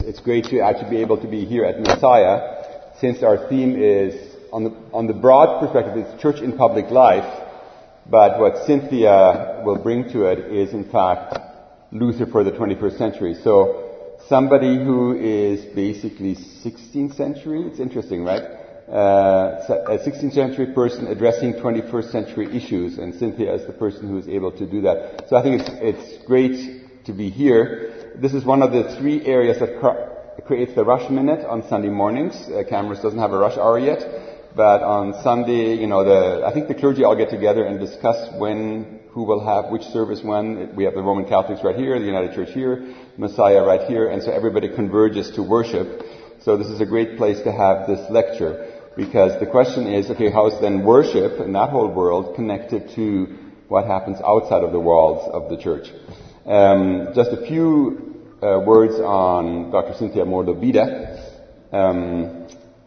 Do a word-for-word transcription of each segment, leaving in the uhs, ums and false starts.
it's great to actually be able to be here at Messiah, since our theme is, on the, on the broad perspective, it's church in public life, but what Cynthia will bring to it is, in fact, Luther for the twenty-first century. So somebody who is basically sixteenth century, it's interesting, right? Uh, a sixteenth century person addressing twenty-first century issues, and Cynthia is the person who is able to do that. So I think it's, it's great to be here. This is one of the three areas that cr- creates the Rush Minute on Sunday mornings. Uh, Cameras doesn't have a rush hour yet, but on Sunday, you know, the I think the clergy all get together and discuss when, who will have which service when. We have the Roman Catholics right here, the United Church here, Messiah right here, and so everybody converges to worship. So this is a great place to have this lecture, because the question is, okay, how is then worship in that whole world connected to what happens outside of the walls of the church? Um, just a few uh, words on Doctor Cynthia Mordo-Bida. Um,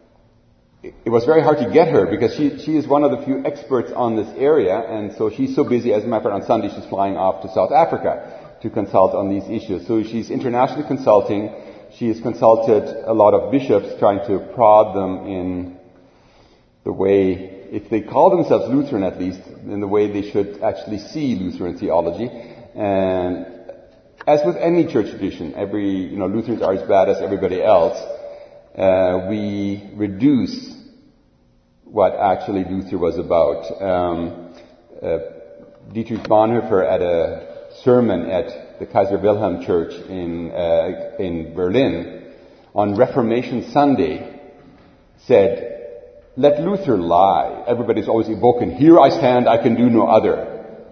it, it was very hard to get her because she, she is one of the few experts on this area, and so she's so busy. As a matter of fact, on Sunday she's flying off to South Africa to consult on these issues. So she's internationally consulting. She has consulted a lot of bishops, trying to prod them in the way, if they call themselves Lutheran at least, in the way they should actually see Lutheran theology. And as with any church tradition, every, you know, Lutherans are as bad as everybody else. Uh, we reduce what actually Luther was about. Um, uh, Dietrich Bonhoeffer, at a sermon at the Kaiser Wilhelm Church in uh, in Berlin on Reformation Sunday, said, "Let Luther lie." Everybody's always evoking, "Here I stand, I can do no other."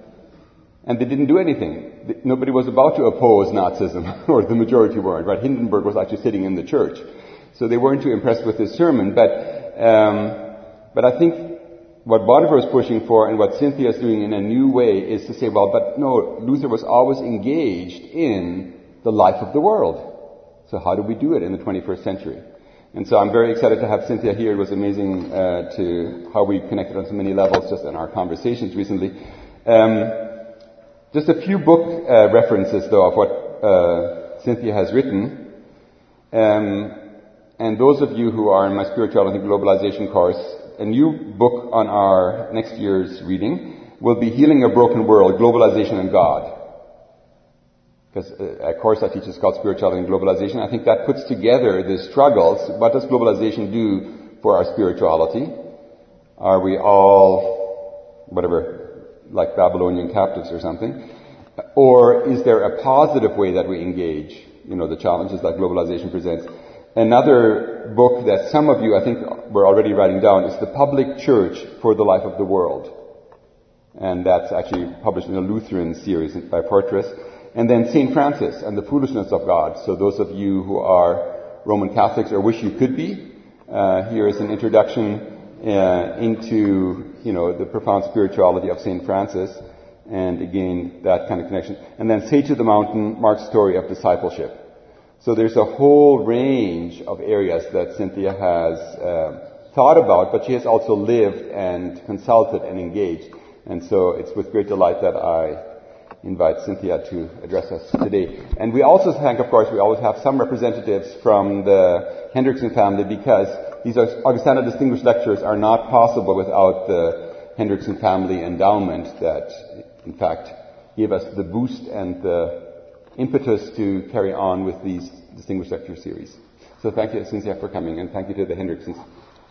And they didn't do anything. Nobody was about to oppose Nazism, or the majority weren't, right? Hindenburg was actually sitting in the church. So they weren't too impressed with his sermon. But, um, but I think what Bonhoeffer is pushing for, and what Cynthia is doing in a new way, is to say, well, but no, Luther was always engaged in the life of the world. So how do we do it in the twenty-first century? And so I'm very excited to have Cynthia here. It was amazing uh, to how we connected on so many levels just in our conversations recently. Um, just a few book uh, references, though, of what uh, Cynthia has written. Um, and those of you who are in my Spirituality and Globalization course, a new book on our next year's reading will be Healing a Broken World, Globalization and God. Because a course I teach is called Spirituality and Globalization. I think that puts together the struggles. What does globalization do for our spirituality? Are we all, whatever, like Babylonian captives or something? Or is there a positive way that we engage, you know, the challenges that globalization presents? Another book that some of you, I think, were already writing down is The Public Church for the Life of the World. And that's actually published in a Lutheran series by Fortress. And then Saint Francis and the Foolishness of God. So those of you who are Roman Catholics or wish you could be, uh, here is an introduction uh, into, you know, the profound spirituality of Saint Francis. And again, that kind of connection. And then Sage of the Mountain, Mark's Story of Discipleship. So there's a whole range of areas that Cynthia has uh, thought about, but she has also lived and consulted and engaged. And so it's with great delight that I invite Cynthia to address us today. And we also thank, of course, we always have some representatives from the Hendrickson family, because these Augustana Distinguished Lectures are not possible without the Hendrickson family endowment that, in fact, gave us the boost and the impetus to carry on with these Distinguished Lecture series. So thank you, Cynthia, for coming, and thank you to the Hendricksons.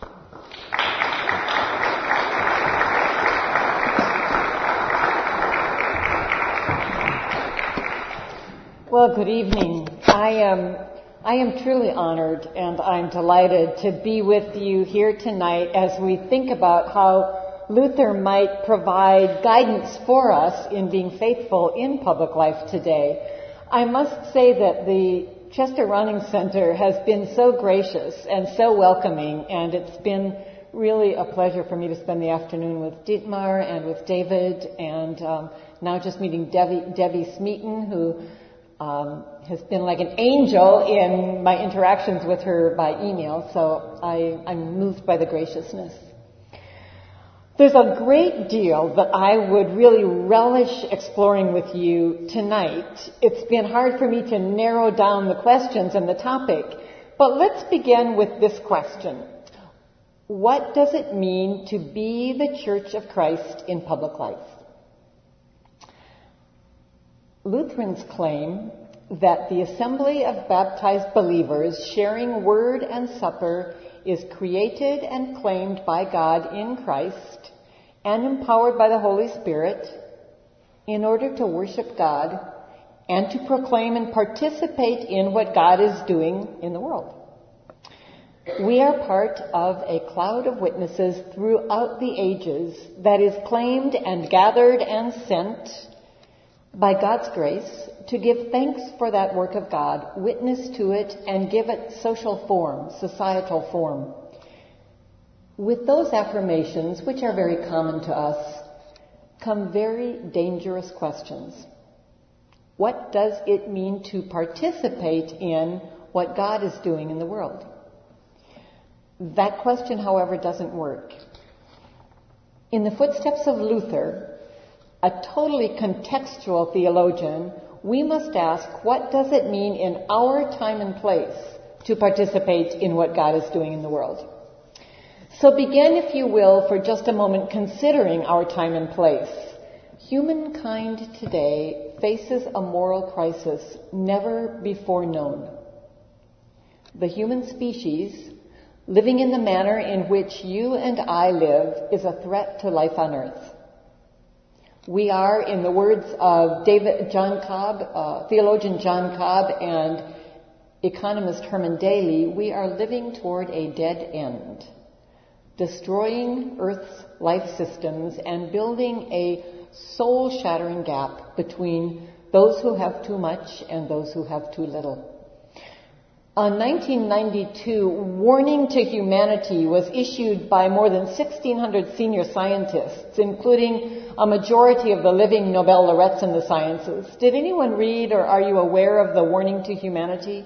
Well, good evening. I am, I am truly honored and I'm delighted to be with you here tonight as we think about how Luther might provide guidance for us in being faithful in public life today. I must say that the Chester Running Center has been so gracious and so welcoming, and it's been really a pleasure for me to spend the afternoon with Dietmar and with David, and um, now just meeting Debbie, Debbie Smeaton, who Um, has been like an angel in my interactions with her by email, so I, I'm moved by the graciousness. There's a great deal that I would really relish exploring with you tonight. It's been hard for me to narrow down the questions and the topic, but let's begin with this question. What does it mean to be the Church of Christ in public life? Lutherans claim that the assembly of baptized believers sharing word and supper is created and claimed by God in Christ and empowered by the Holy Spirit in order to worship God and to proclaim and participate in what God is doing in the world. We are part of a cloud of witnesses throughout the ages that is claimed and gathered and sent by God's grace to give thanks for that work of God, witness to it, and give it social form, societal form. With those affirmations, which are very common to us, come very dangerous questions. What does it mean to participate in what God is doing in the world? That question, however, doesn't work. In the footsteps of Luther, a totally contextual theologian, we must ask, what does it mean in our time and place to participate in what God is doing in the world? So begin, if you will, for just a moment considering our time and place. Humankind today faces a moral crisis never before known. The human species, living in the manner in which you and I live, is a threat to life on earth. We are, in the words of David John Cobb, uh, theologian John Cobb, and economist Herman Daly, we are living toward a dead end, destroying Earth's life systems and building a soul-shattering gap between those who have too much and those who have too little. A nineteen ninety-two warning to humanity was issued by more than sixteen hundred senior scientists, including a majority of the living Nobel laureates in the sciences. Did anyone read, or are you aware of the warning to humanity?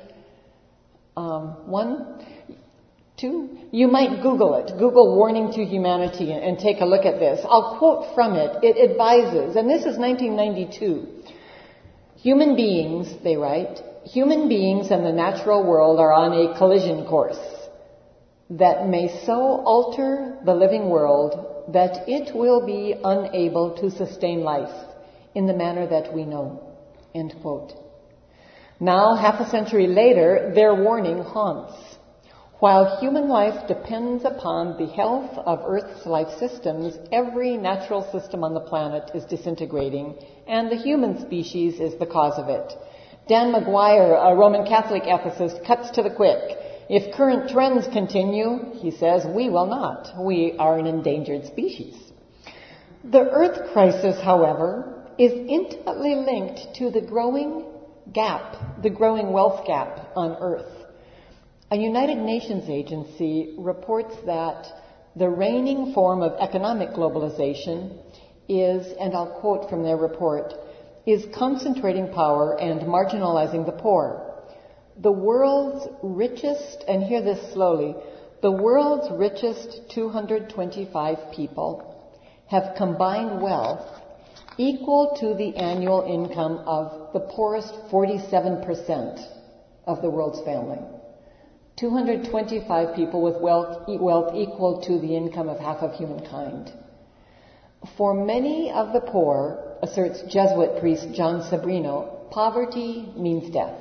Um, one? Two? You might Google it. Google warning to humanity and, and take a look at this. I'll quote from it. It advises, and this is nineteen ninety-two. Human beings, they write, human beings and the natural world are on a collision course that may so alter the living world that it will be unable to sustain life in the manner that we know. End quote. Now, half a century later, their warning haunts. While human life depends upon the health of Earth's life systems, every natural system on the planet is disintegrating, and the human species is the cause of it. Dan Maguire, a Roman Catholic ethicist, cuts to the quick. If current trends continue, he says, we will not. We are an endangered species. The Earth crisis, however, is intimately linked to the growing gap, the growing wealth gap on Earth. A United Nations agency reports that the reigning form of economic globalization is, and I'll quote from their report, is concentrating power and marginalizing the poor. The world's richest, and hear this slowly, the world's richest two hundred twenty-five people have combined wealth equal to the annual income of the poorest forty-seven percent of the world's family. two hundred twenty-five people with wealth, wealth equal to the income of half of humankind. For many of the poor, asserts Jesuit priest John Sabrino, poverty means death.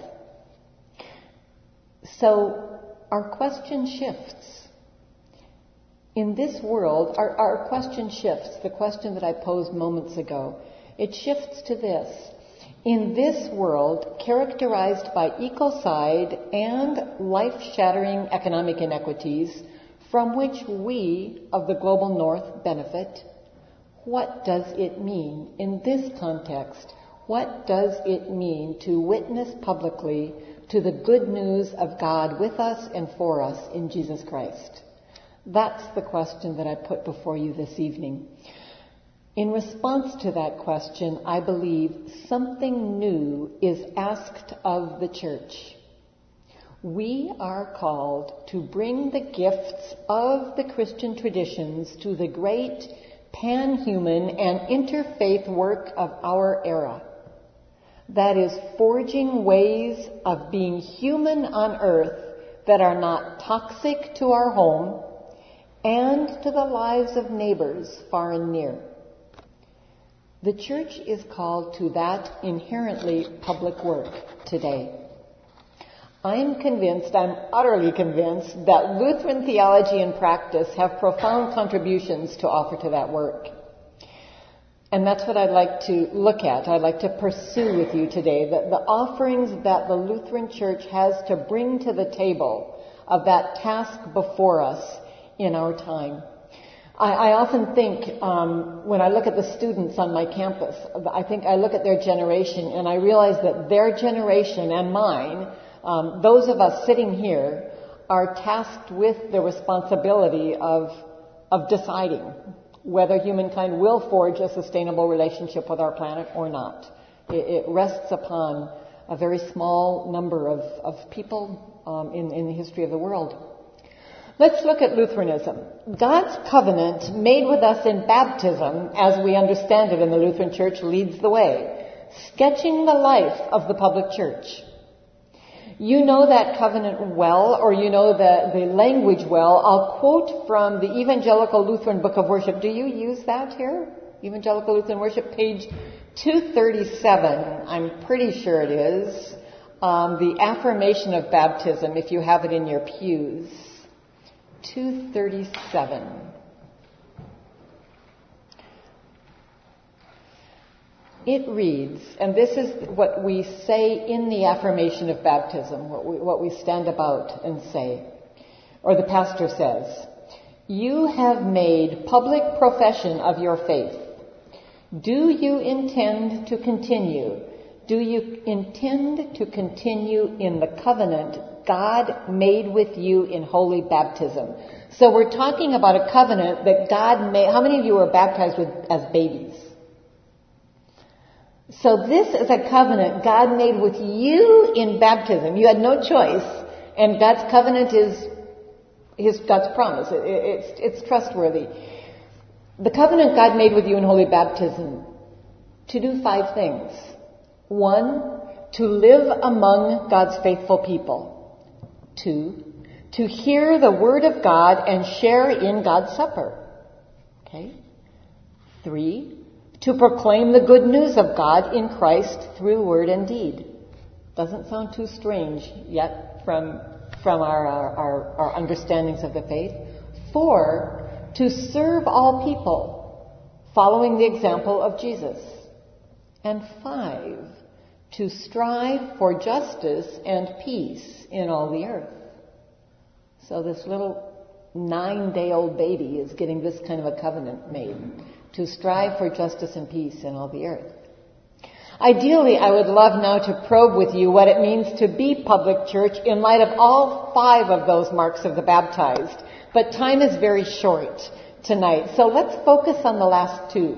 So our question shifts. In this world, our, our question shifts, the question that I posed moments ago. It shifts to this. In this world, characterized by ecocide and life-shattering economic inequities, from which we of the global north benefit, what does it mean in this context? What does it mean to witness publicly to the good news of God with us and for us in Jesus Christ? That's the question that I put before you this evening. In response to that question, I believe something new is asked of the church. We are called to bring the gifts of the Christian traditions to the great, pan-human, and interfaith work of our era. That is, forging ways of being human on earth that are not toxic to our home and to the lives of neighbors far and near. The church is called to that inherently public work today. I'm convinced, I'm utterly convinced, that Lutheran theology and practice have profound contributions to offer to that work. And that's what I'd like to look at, I'd like to pursue with you today, the, the offerings that the Lutheran Church has to bring to the table of that task before us in our time. I, I often think, um, when I look at the students on my campus, I think I look at their generation and I realize that their generation and mine, um, those of us sitting here, are tasked with the responsibility of, of deciding whether humankind will forge a sustainable relationship with our planet or not. It, it rests upon a very small number of, of people um, in, in the history of the world. Let's look at Lutheranism. God's covenant made with us in baptism, as we understand it in the Lutheran Church, leads the way, sketching the life of the public church. You know that covenant well, or you know the, the language well. I'll quote from the Evangelical Lutheran Book of Worship. Do you use that here? Evangelical Lutheran Worship, page two thirty-seven. I'm pretty sure it is. Um, the affirmation of baptism, if you have it in your pews. two thirty-seven. It reads, and this is what we say in the affirmation of baptism, what we, what we stand about and say, or the pastor says, "You have made public profession of your faith. Do you intend to continue? Do you intend to continue in the covenant God made with you in holy baptism?" So we're talking about a covenant that God made. How many of you were baptized with, as babies? So this is a covenant God made with you in baptism. You had no choice, and God's covenant is His God's promise. It, it's it's trustworthy. The covenant God made with you in holy baptism to do five things. One, to live among God's faithful people. Two, to hear the word of God and share in God's supper. Okay. Three, to proclaim the good news of God in Christ through word and deed. Doesn't sound too strange yet from, from our, our, our understandings of the faith. Four, to serve all people, following the example of Jesus. And five, to strive for justice and peace in all the earth. So this little nine-day-old baby is getting this kind of a covenant made. To strive for justice and peace in all the earth. Ideally, I would love now to probe with you what it means to be public church in light of all five of those marks of the baptized. But time is very short tonight, so let's focus on the last two.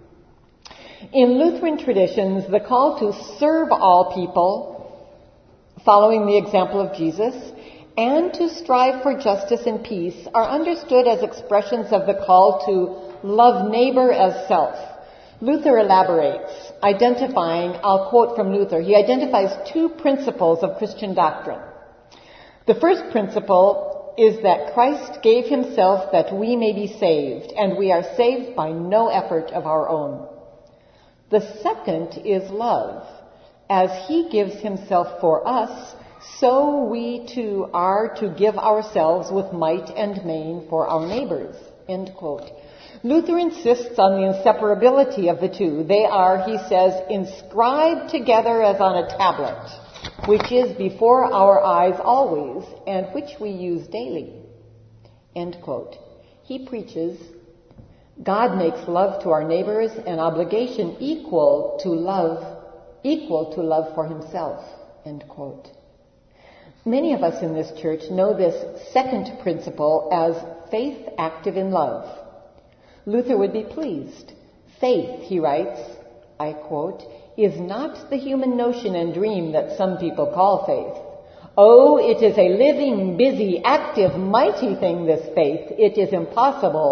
In Lutheran traditions, the call to serve all people, following the example of Jesus, and to strive for justice and peace are understood as expressions of the call to love neighbor as self. Luther elaborates, identifying, I'll quote from Luther, he identifies two principles of Christian doctrine. The first principle is that Christ gave himself that we may be saved, and we are saved by no effort of our own. The second is love. As he gives himself for us, so we too are to give ourselves with might and main for our neighbors. End quote. Luther insists on the inseparability of the two. They are, he says, inscribed together as on a tablet, which is before our eyes always, and which we use daily. End quote. He preaches, God makes love to our neighbors an obligation equal to love, equal to love for himself. End quote. Many of us in this church know this second principle as faith active in love. Luther would be pleased. Faith, he writes, I quote, is not the human notion and dream that some people call faith. Oh, it is a living, busy, active, mighty thing, this faith. It is impossible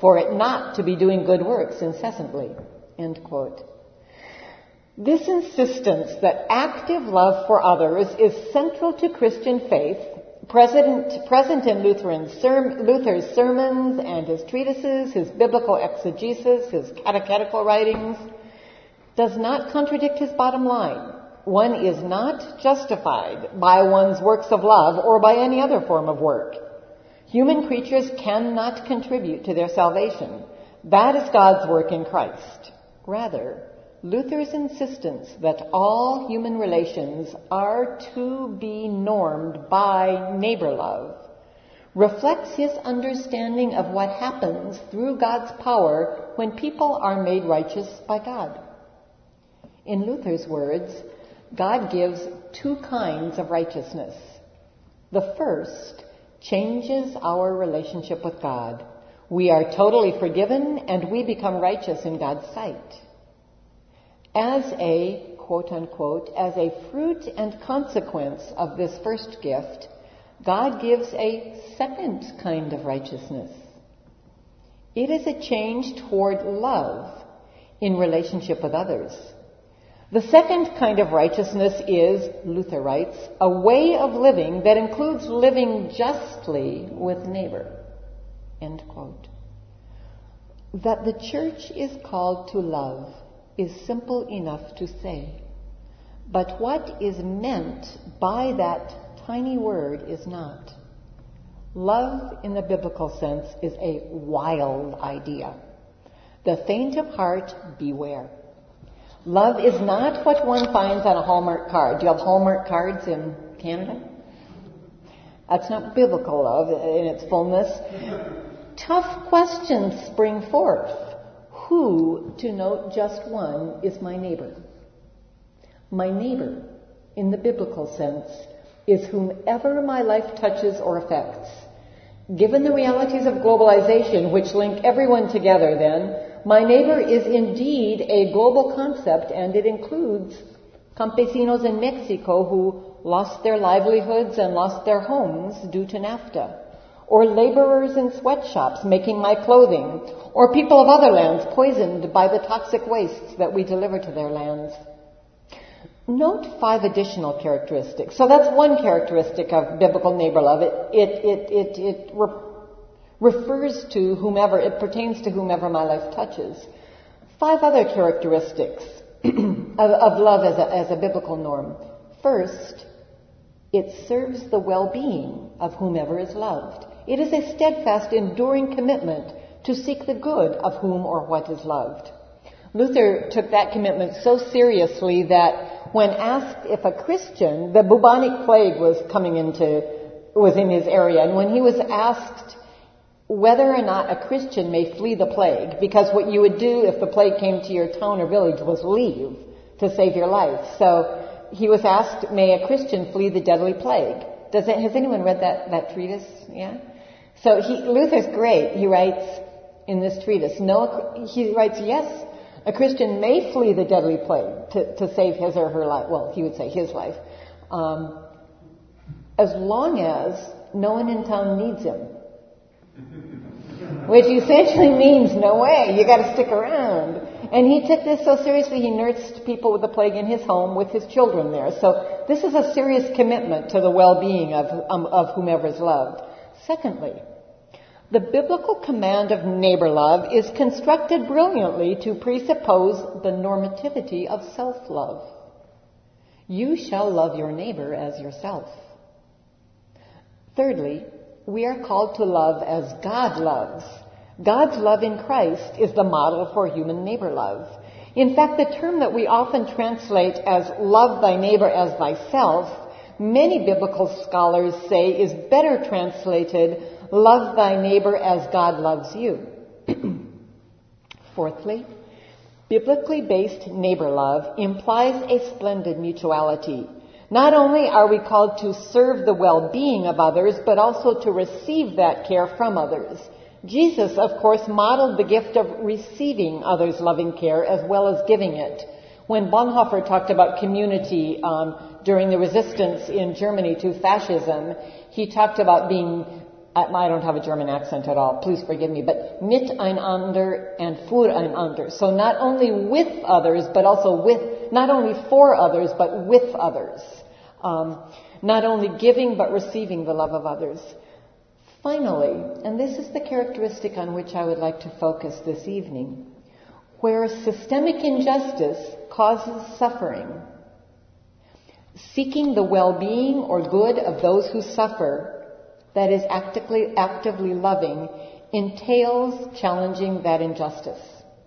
for it not to be doing good works incessantly. End quote. This insistence that active love for others is central to Christian faith, present, present in Lutheran ser- Luther's sermons and his treatises, his biblical exegesis, his catechetical writings, does not contradict his bottom line. One is not justified by one's works of love or by any other form of work. Human creatures cannot contribute to their salvation. That is God's work in Christ. Rather, Luther's insistence that all human relations are to be normed by neighbor love reflects his understanding of what happens through God's power when people are made righteous by God. In Luther's words, God gives two kinds of righteousness. The first changes our relationship with God. We are totally forgiven and we become righteous in God's sight. As a, quote unquote, as a fruit and consequence of this first gift, God gives a second kind of righteousness. It is a change toward love in relationship with others. The second kind of righteousness is, Luther writes, a way of living that includes living justly with neighbor. End quote. That the church is called to love is simple enough to say. But what is meant by that tiny word is not. Love in the biblical sense is a wild idea. The faint of heart, beware. Love is not what one finds on a Hallmark card. Do you have Hallmark cards in Canada? That's not biblical love in its fullness. Tough questions spring forth. Who, to note just one, is my neighbor? My neighbor, in the biblical sense, is whomever my life touches or affects. Given the realities of globalization, which link everyone together then, my neighbor is indeed a global concept, and it includes campesinos in Mexico who lost their livelihoods and lost their homes due to NAFTA, or laborers in sweatshops making my clothing, or people of other lands poisoned by the toxic wastes that we deliver to their lands. Note five additional characteristics. So that's one characteristic of biblical neighbor love. It, it, it, it, it re- refers to whomever, it pertains to whomever my life touches. Five other characteristics of, of love as a, as a biblical norm. First, it serves the well-being of whomever is loved. It is a steadfast, enduring commitment to seek the good of whom or what is loved. Luther took that commitment so seriously that when asked if a Christian, the bubonic plague was coming into, was in his area, and when he was asked whether or not a Christian may flee the plague, because what you would do if the plague came to your town or village was leave to save your life. So he was asked, may a Christian flee the deadly plague? Does it, has anyone read that, that treatise? Yeah? So he, Luther's great. He writes in this treatise, no, he writes, yes, a Christian may flee the deadly plague to, to save his or her life. Well, he would say his life. Um, as long as no one in town needs him. Which essentially means, no way, you gotta stick around. And he took this so seriously, he nursed people with the plague in his home with his children there. So this is a serious commitment to the well-being of, um, of whomever is loved. Secondly, the biblical command of neighbor love is constructed brilliantly to presuppose the normativity of self-love. You shall love your neighbor as yourself. Thirdly, we are called to love as God loves. God's love in Christ is the model for human neighbor love. In fact, the term that we often translate as love thy neighbor as thyself, many biblical scholars say is better translated love thy neighbor as God loves you. Fourthly, biblically based neighbor love implies a splendid mutuality. Not only are we called to serve the well-being of others, but also to receive that care from others. Jesus, of course, modeled the gift of receiving others' loving care as well as giving it. When Bonhoeffer talked about community um, during the resistance in Germany to fascism, he talked about being I, I don't have a German accent at all, please forgive me, but miteinander and füreinander. So not only with others, but also with, not only for others, but with others. Um, not only giving, but receiving the love of others. Finally, and this is the characteristic on which I would like to focus this evening, where systemic injustice causes suffering, seeking the well-being or good of those who suffer, that is actively, actively loving, entails challenging that injustice.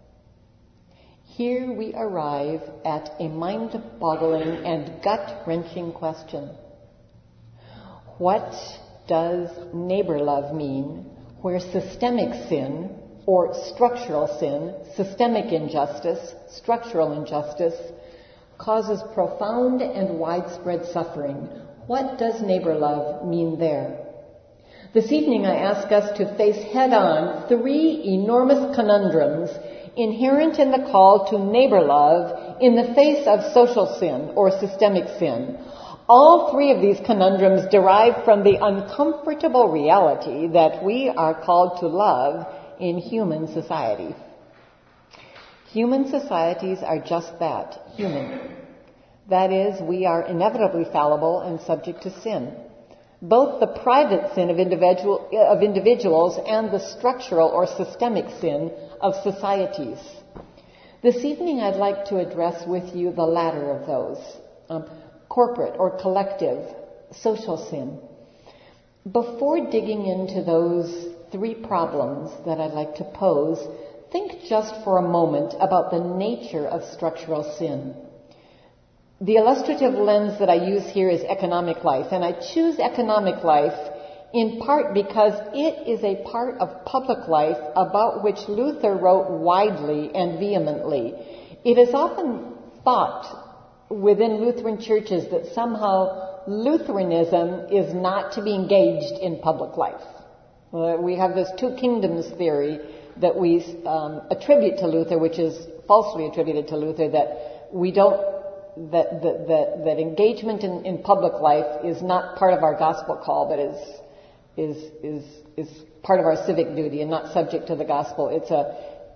Here we arrive at a mind-boggling and gut-wrenching question. What does neighbor love mean where systemic sin or structural sin, systemic injustice, structural injustice, causes profound and widespread suffering? What does neighbor love mean there? This evening I ask us to face head-on three enormous conundrums inherent in the call to neighbor love in the face of social sin or systemic sin. All three of these conundrums derive from the uncomfortable reality that we are called to love in human society. Human societies are just that, human. That is, we are inevitably fallible and subject to sin. Both the private sin of, individual, of individuals and the structural or systemic sin of societies. This evening I'd like to address with you the latter of those, um, corporate or collective social sin. Before digging into those three problems that I'd like to pose, think just for a moment about the nature of structural sin. The illustrative lens that I use here is economic life, and I choose economic life in part because it is a part of public life about which Luther wrote widely and vehemently. It is often thought within Lutheran churches that somehow Lutheranism is not to be engaged in public life. Uh, we have this two kingdoms theory that we um, attribute to Luther, which is falsely attributed to Luther, that we don't That, that, that, that engagement in, in public life is not part of our gospel call, but is, is, is, is part of our civic duty and not subject to the gospel. It's a,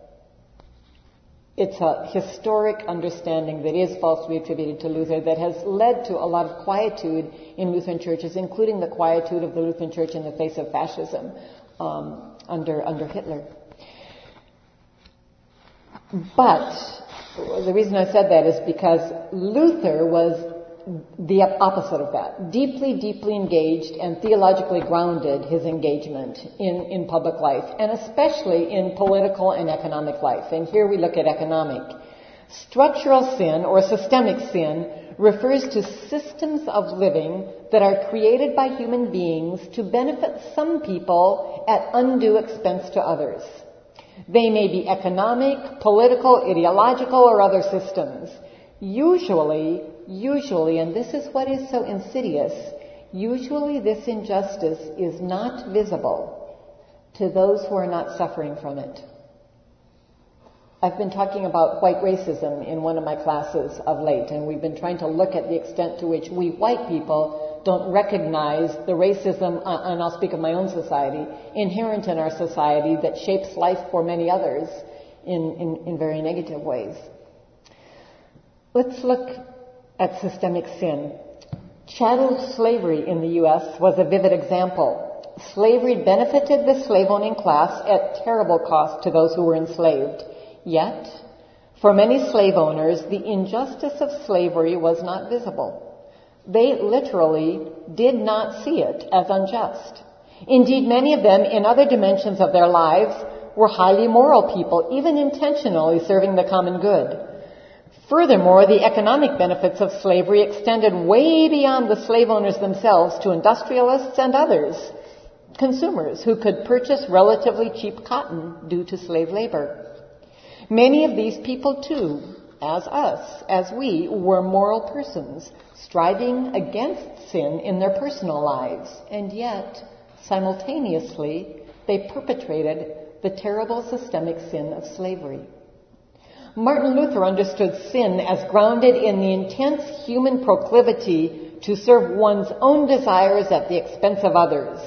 it's a historic understanding that is falsely attributed to Luther that has led to a lot of quietude in Lutheran churches, including the quietude of the Lutheran church in the face of fascism, um, under, under Hitler. But the reason I said that is because Luther was the opposite of that. Deeply, deeply engaged and theologically grounded his engagement in, in public life, and especially in political and economic life. And here we look at economic. Structural sin or systemic sin refers to systems of living that are created by human beings to benefit some people at undue expense to others. They may be economic, political, ideological, or other systems. Usually, usually, and this is what is so insidious, usually this injustice is not visible to those who are not suffering from it. I've been talking about white racism in one of my classes of late, and we've been trying to look at the extent to which we white people don't recognize the racism, uh, and I'll speak of my own society, inherent in our society that shapes life for many others in, in, in very negative ways. Let's look at systemic sin. Chattel slavery in the U S was a vivid example. Slavery benefited the slave-owning class at terrible cost to those who were enslaved. Yet, for many slave owners, the injustice of slavery was not visible. They literally did not see it as unjust. Indeed, many of them, in other dimensions of their lives, were highly moral people, even intentionally serving the common good. Furthermore, the economic benefits of slavery extended way beyond the slave owners themselves to industrialists and others, consumers who could purchase relatively cheap cotton due to slave labor. Many of these people, too, as us, as we, were moral persons, striving against sin in their personal lives, and yet, simultaneously, they perpetrated the terrible systemic sin of slavery. Martin Luther understood sin as grounded in the intense human proclivity to serve one's own desires at the expense of others.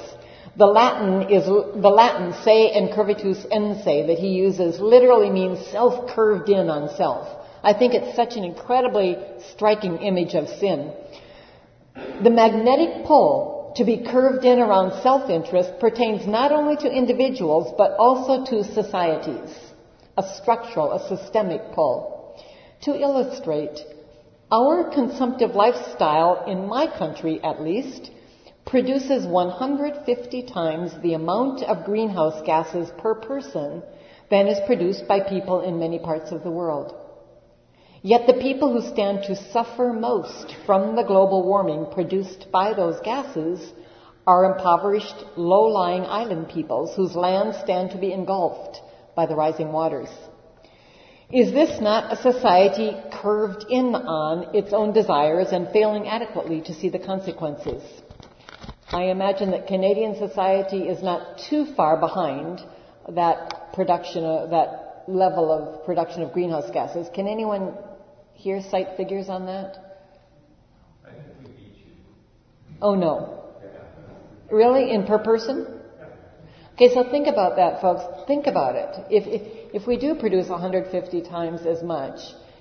The Latin is, the Latin se incurvatus ense that he uses literally means self curved in on self. I think it's such an incredibly striking image of sin. The magnetic pull to be curved in around self-interest pertains not only to individuals but also to societies. A structural, a systemic pull. To illustrate, our consumptive lifestyle, in my country at least, produces one hundred fifty times the amount of greenhouse gases per person than is produced by people in many parts of the world. Yet the people who stand to suffer most from the global warming produced by those gases are impoverished, low-lying island peoples whose lands stand to be engulfed by the rising waters. Is this not a society curved in on its own desires and failing adequately to see the consequences? I imagine that Canadian society is not too far behind that production, of, that level of production of greenhouse gases. Can anyone here cite figures on that? I think we beat you. Oh no. Really? In per person? Okay, so think about that, folks. Think about it. If, if, if we do produce one hundred fifty times as much,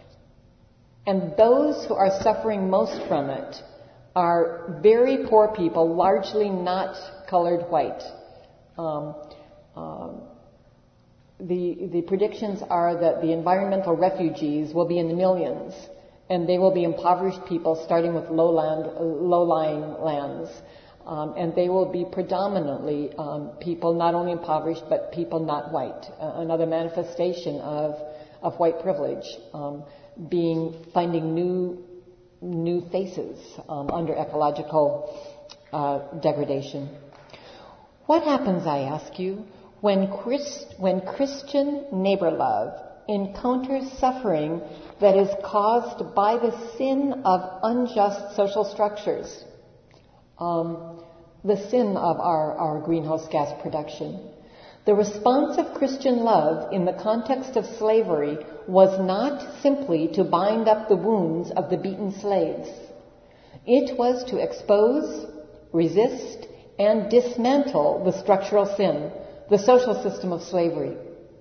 and those who are suffering most from it are very poor people, largely not colored white. Um, um, the, the predictions are that the environmental refugees will be in the millions, and they will be impoverished people starting with lowland, low-lying lands. Um, and they will be predominantly um, people not only impoverished, but people not white. Uh, another manifestation of of white privilege, um, being finding new new faces um, under ecological uh, degradation. What happens, I ask you, when Christ, when Christian neighbor love encounters suffering that is caused by the sin of unjust social structures? Um, the sin of our, our greenhouse gas production. The response of Christian love in the context of slavery was not simply to bind up the wounds of the beaten slaves. It was to expose, resist, and dismantle the structural sin, the social system of slavery.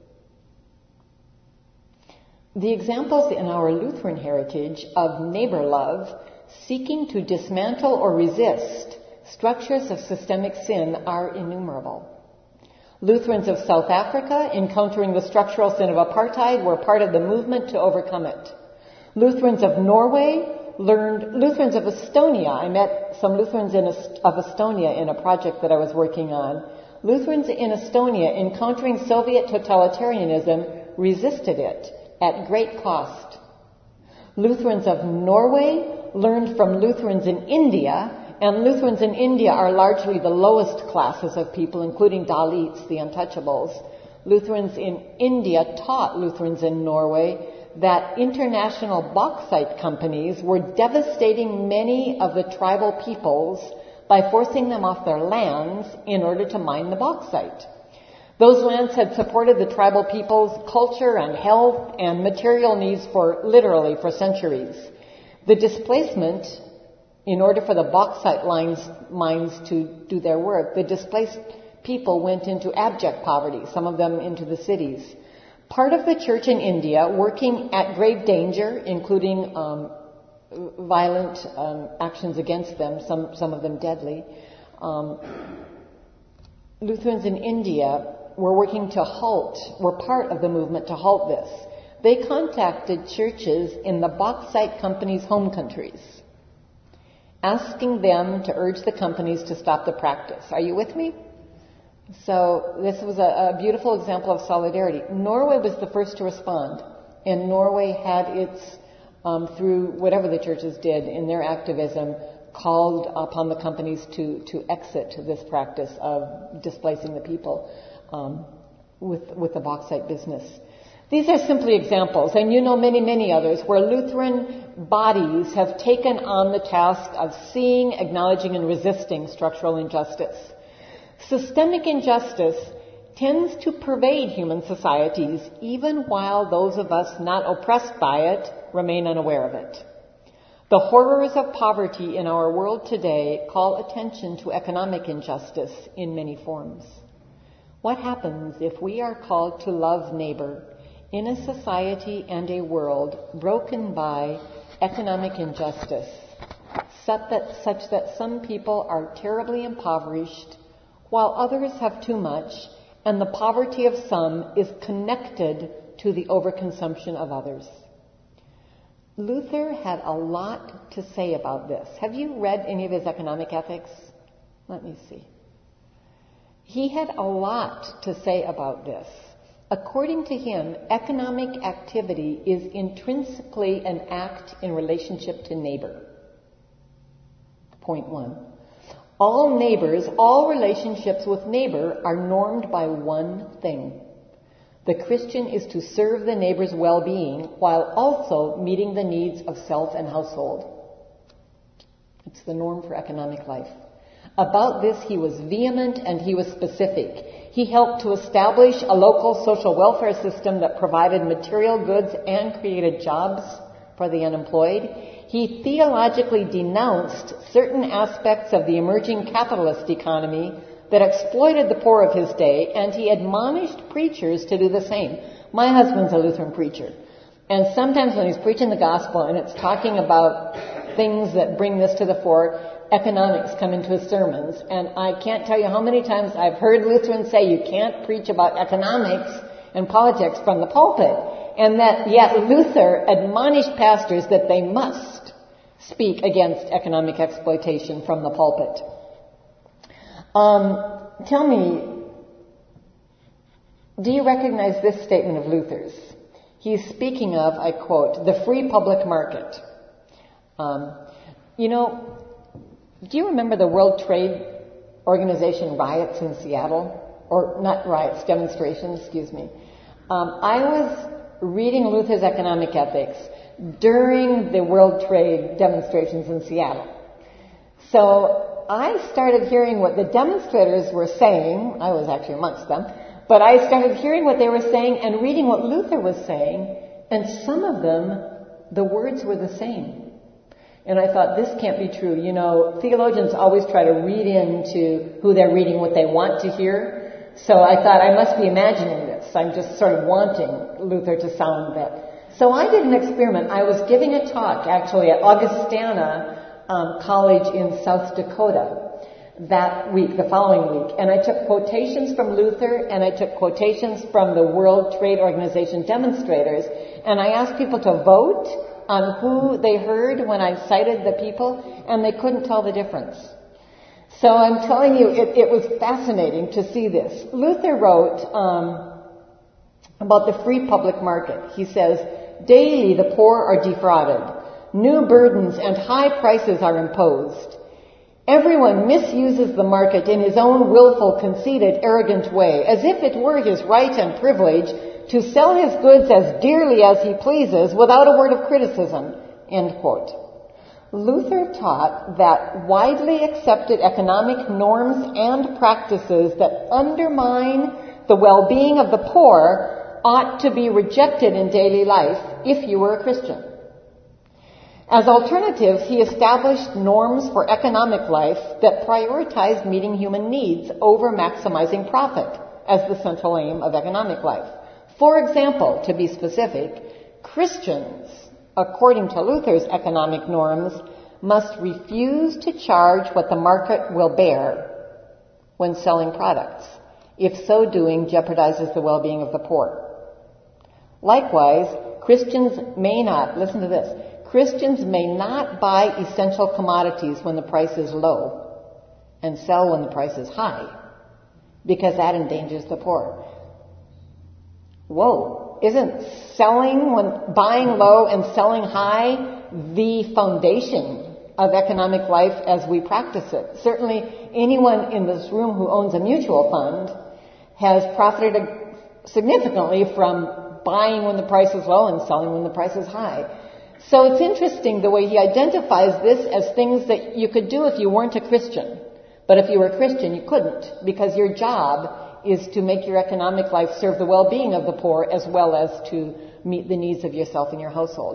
The examples in our Lutheran heritage of neighbor love seeking to dismantle or resist structures of systemic sin are innumerable. Lutherans of South Africa, encountering the structural sin of apartheid, were part of the movement to overcome it. Lutherans of Norway learned, Lutherans of Estonia, I met some Lutherans in, of Estonia in a project that I was working on. Lutherans in Estonia, encountering Soviet totalitarianism, resisted it at great cost. Lutherans of Norway learned from Lutherans in India, and Lutherans in India are largely the lowest classes of people, including Dalits, the untouchables. Lutherans in India taught Lutherans in Norway that international bauxite companies were devastating many of the tribal peoples by forcing them off their lands in order to mine the bauxite. Those lands had supported the tribal people's culture and health and material needs for literally for centuries. The displacement, in order for the bauxite lines, mines to do their work, the displaced people went into abject poverty, some of them into the cities. Part of the church in India, working at grave danger, including um, violent um, actions against them, some, some of them deadly, um, Lutherans in India were working to halt, were part of the movement to halt this. They contacted churches in the bauxite companies' home countries, asking them to urge the companies to stop the practice. Are you with me? So this was a, a beautiful example of solidarity. Norway was the first to respond, and Norway had its, um, through whatever the churches did in their activism, called upon the companies to, to exit this practice of displacing the people um, with, with the bauxite business. These are simply examples, and you know many, many others, where Lutheran bodies have taken on the task of seeing, acknowledging, and resisting structural injustice. Systemic injustice tends to pervade human societies, even while those of us not oppressed by it remain unaware of it. The horrors of poverty in our world today call attention to economic injustice in many forms. What happens if we are called to love neighbor in a society and a world broken by economic injustice, such that, such that some people are terribly impoverished while others have too much, and the poverty of some is connected to the overconsumption of others? Luther had a lot to say about this. Have you read any of his economic ethics? Let me see. He had a lot to say about this. According to him, economic activity is intrinsically an act in relationship to neighbor. Point one. All neighbors, all relationships with neighbor are normed by one thing. The Christian is to serve the neighbor's well-being while also meeting the needs of self and household. It's the norm for economic life. About this, he was vehement and he was specific. He helped to establish a local social welfare system that provided material goods and created jobs for the unemployed. He theologically denounced certain aspects of the emerging capitalist economy that exploited the poor of his day, and he admonished preachers to do the same. My husband's a Lutheran preacher, and sometimes when he's preaching the gospel and it's talking about things that bring this to the fore, economics come into his sermons. And I can't tell you how many times I've heard Lutherans say you can't preach about economics and politics from the pulpit, and that yet Luther admonished pastors that they must speak against economic exploitation from the pulpit. Um, tell me, do you recognize this statement of Luther's? He's speaking of, I quote, the free public market. Um, you know, do you remember the World Trade Organization riots in Seattle? Or not riots, demonstrations, excuse me. Um, I was reading Luther's economic ethics during the World Trade demonstrations in Seattle. So I started hearing what the demonstrators were saying. I was actually amongst them. But I started hearing what they were saying and reading what Luther was saying. And some of them, the words were the same. And I thought, this can't be true. You know, theologians always try to read into who they're reading what they want to hear. So I thought, I must be imagining this. I'm just sort of wanting Luther to sound that. So I did an experiment. I was giving a talk, actually, at Augustana Um, college in South Dakota that week, the following week. And I took quotations from Luther and I took quotations from the World Trade Organization demonstrators, and I asked people to vote on who they heard when I cited the people, and they couldn't tell the difference. So I'm telling you, it, it was fascinating to see this. Luther wrote um, about the free public market. He says, daily the poor are defrauded. New burdens and high prices are imposed. Everyone misuses the market in his own willful, conceited, arrogant way, as if it were his right and privilege to sell his goods as dearly as he pleases without a word of criticism. End quote. Luther taught that widely accepted economic norms and practices that undermine the well-being of the poor ought to be rejected in daily life if you were a Christian. As alternatives, he established norms for economic life that prioritized meeting human needs over maximizing profit as the central aim of economic life. For example, to be specific, Christians, according to Luther's economic norms, must refuse to charge what the market will bear when selling products, if so doing jeopardizes the well-being of the poor. Likewise, Christians may not, listen to this, Christians may not buy essential commodities when the price is low and sell when the price is high, because that endangers the poor. Whoa, isn't selling when buying low and selling high the foundation of economic life as we practice it? Certainly anyone in this room who owns a mutual fund has profited significantly from buying when the price is low and selling when the price is high. So it's interesting the way he identifies this as things that you could do if you weren't a Christian. But if you were a Christian, you couldn't, because your job is to make your economic life serve the well-being of the poor as well as to meet the needs of yourself and your household.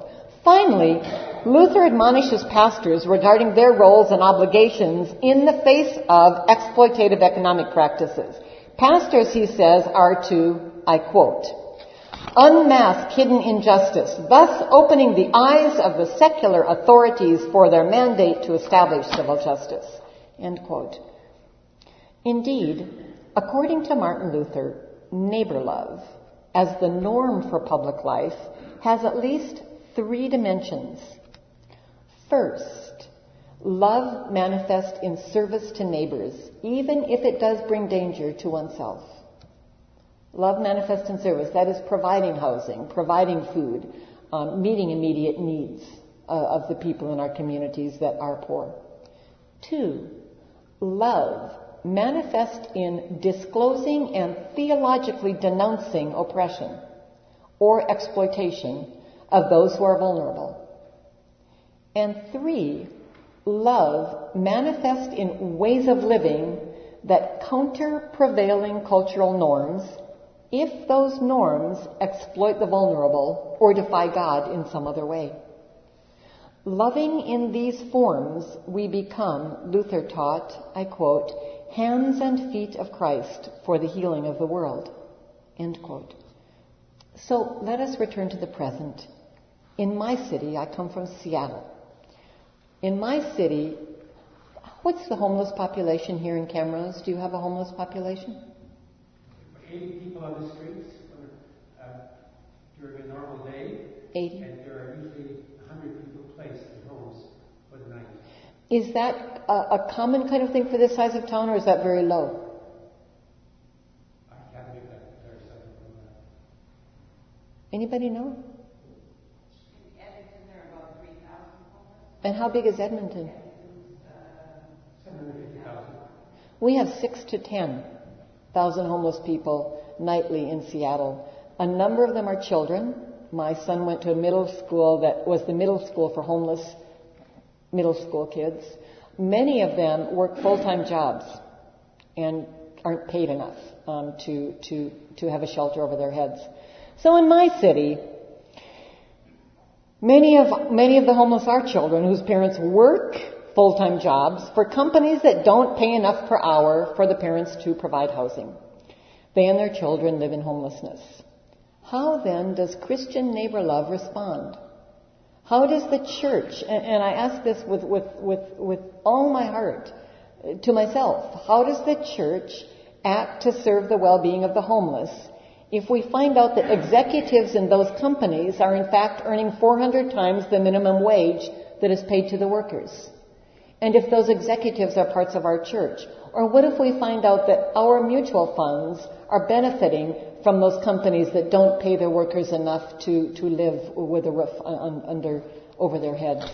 Finally, Luther admonishes pastors regarding their roles and obligations in the face of exploitative economic practices. Pastors, he says, are to, I quote, unmask hidden injustice, thus opening the eyes of the secular authorities for their mandate to establish civil justice. End quote. Indeed, according to Martin Luther, neighbor love, as the norm for public life, has at least three dimensions. First, love manifest in service to neighbors, even if it does bring danger to oneself. Love manifest in service, that is providing housing, providing food, um, meeting immediate needs uh, of the people in our communities that are poor. Two, love manifest in disclosing and theologically denouncing oppression or exploitation of those who are vulnerable. And three, love manifest in ways of living that counter prevailing cultural norms if those norms exploit the vulnerable or defy God in some other way. Loving in these forms, we become, Luther taught, I quote, hands and feet of Christ for the healing of the world. End quote. So let us return to the present. In my city, I come from Seattle. In my city, what's the homeless population here in Camrose? Do you have a homeless population? eighty people on the streets uh, during a normal day. eighty? And there are usually one hundred people placed in homes for the night. Is that a, a common kind of thing for this size of town, or is that very low? I can't make that comparison from that. Anybody know? In Edmonton, there are about three thousand homeless. And how big is Edmonton? seven hundred fifty thousand. We have six to ten thousand homeless people nightly in Seattle. A number of them are children. My son went to a middle school that was the middle school for homeless middle school kids. Many of them work full-time jobs and aren't paid enough um, to to to have a shelter over their heads. So in my city, many of many of the homeless are children whose parents work full-time jobs for companies that don't pay enough per hour for the parents to provide housing. They and their children live in homelessness. How then does Christian neighbor love respond? How does the church, and, and I ask this with, with, with, with all my heart to myself, how does the church act to serve the well-being of the homeless if we find out that executives in those companies are in fact earning four hundred times the minimum wage that is paid to the workers? And if those executives are parts of our church? Or what if we find out that our mutual funds are benefiting from those companies that don't pay their workers enough to, to live with a roof un, under over their heads?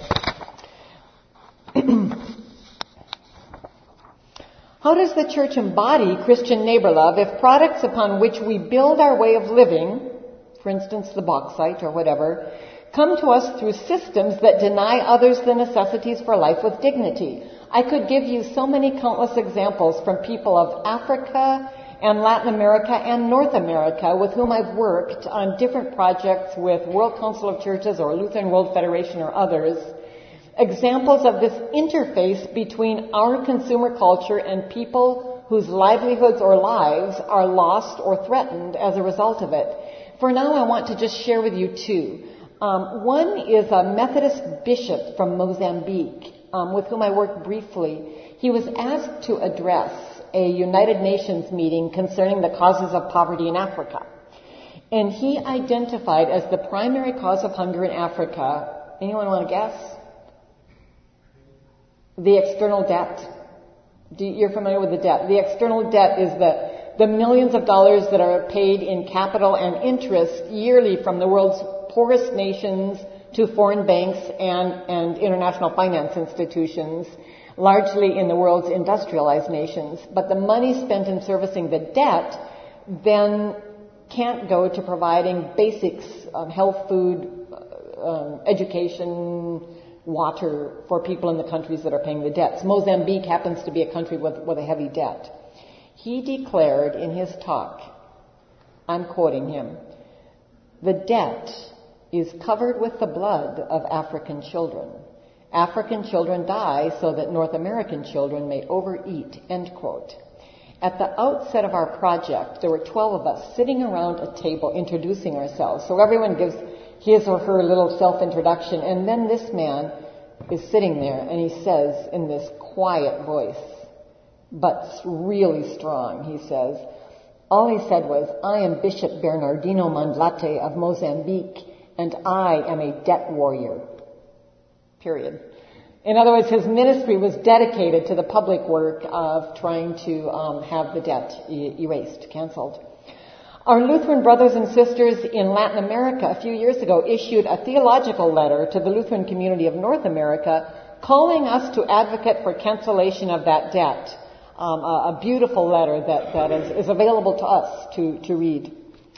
How does the church embody Christian neighbor love if products upon which we build our way of living, for instance the bauxite or whatever, come to us through systems that deny others the necessities for life with dignity? I could give you so many countless examples from people of Africa and Latin America and North America with whom I've worked on different projects with World Council of Churches or Lutheran World Federation or others. Examples of this interface between our consumer culture and people whose livelihoods or lives are lost or threatened as a result of it. For now, I want to just share with you two. Um, one is a Methodist bishop from Mozambique, um, with whom I worked briefly. He was asked to address a United Nations meeting concerning the causes of poverty in Africa. And he identified as the primary cause of hunger in Africa, anyone want to guess? The external debt. Do you, you're familiar with the debt. The external debt is the the millions of dollars that are paid in capital and interest yearly from the world's poorest nations to foreign banks and, and international finance institutions, largely in the world's industrialized nations. But the money spent in servicing the debt then can't go to providing basics, um, health, food, um, education, water for people in the countries that are paying the debts. Mozambique happens to be a country with, with a heavy debt. He declared in his talk, I'm quoting him, "The debt is covered with the blood of African children. African children die so that North American children may overeat, end quote. At the outset of our project, there were twelve of us sitting around a table introducing ourselves. So everyone gives his or her little self-introduction, and then this man is sitting there, and he says in this quiet voice, but really strong, he says, all he said was, I am Bishop Bernardino Mandlate of Mozambique, and I am a debt warrior. Period. In other words, his ministry was dedicated to the public work of trying to um, have the debt e- erased, canceled. Our Lutheran brothers and sisters in Latin America a few years ago issued a theological letter to the Lutheran community of North America calling us to advocate for cancellation of that debt. Um, a, a beautiful letter that, that is, is available to us to, to read.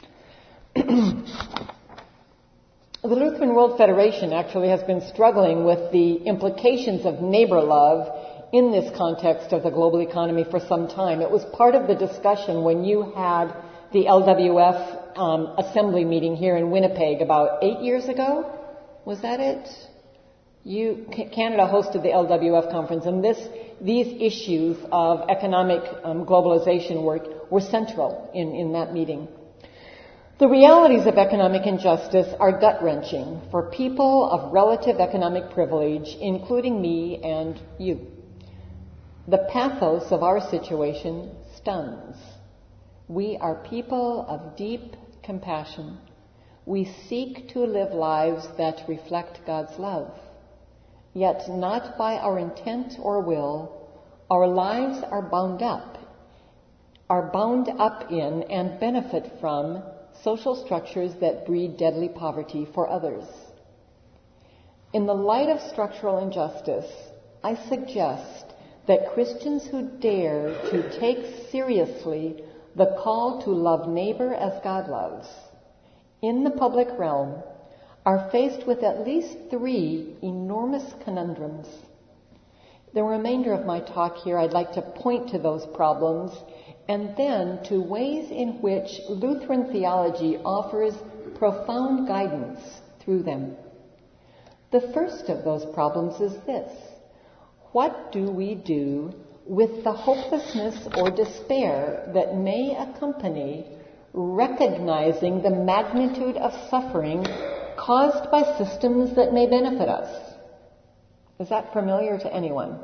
The Lutheran World Federation actually has been struggling with the implications of neighbor love in this context of the global economy for some time. It was part of the discussion when you had the L W F um, assembly meeting here in Winnipeg about eight years ago. Was that it? You, Canada hosted the L W F conference, and this, these issues of economic um, globalization work were central in, in that meeting. The realities of economic injustice are gut-wrenching for people of relative economic privilege, including me and you. The pathos of our situation stuns. We are people of deep compassion. We seek to live lives that reflect God's love. Yet not by our intent or will, our lives are bound up, are bound up in and benefit from social structures that breed deadly poverty for others. In the light of structural injustice, I suggest that Christians who dare to take seriously the call to love neighbor as God loves in the public realm are faced with at least three enormous conundrums. The remainder of my talk here, I'd like to point to those problems and then to ways in which Lutheran theology offers profound guidance through them. The first of those problems is this: what do we do with the hopelessness or despair that may accompany recognizing the magnitude of suffering caused by systems that may benefit us? Is that familiar to anyone?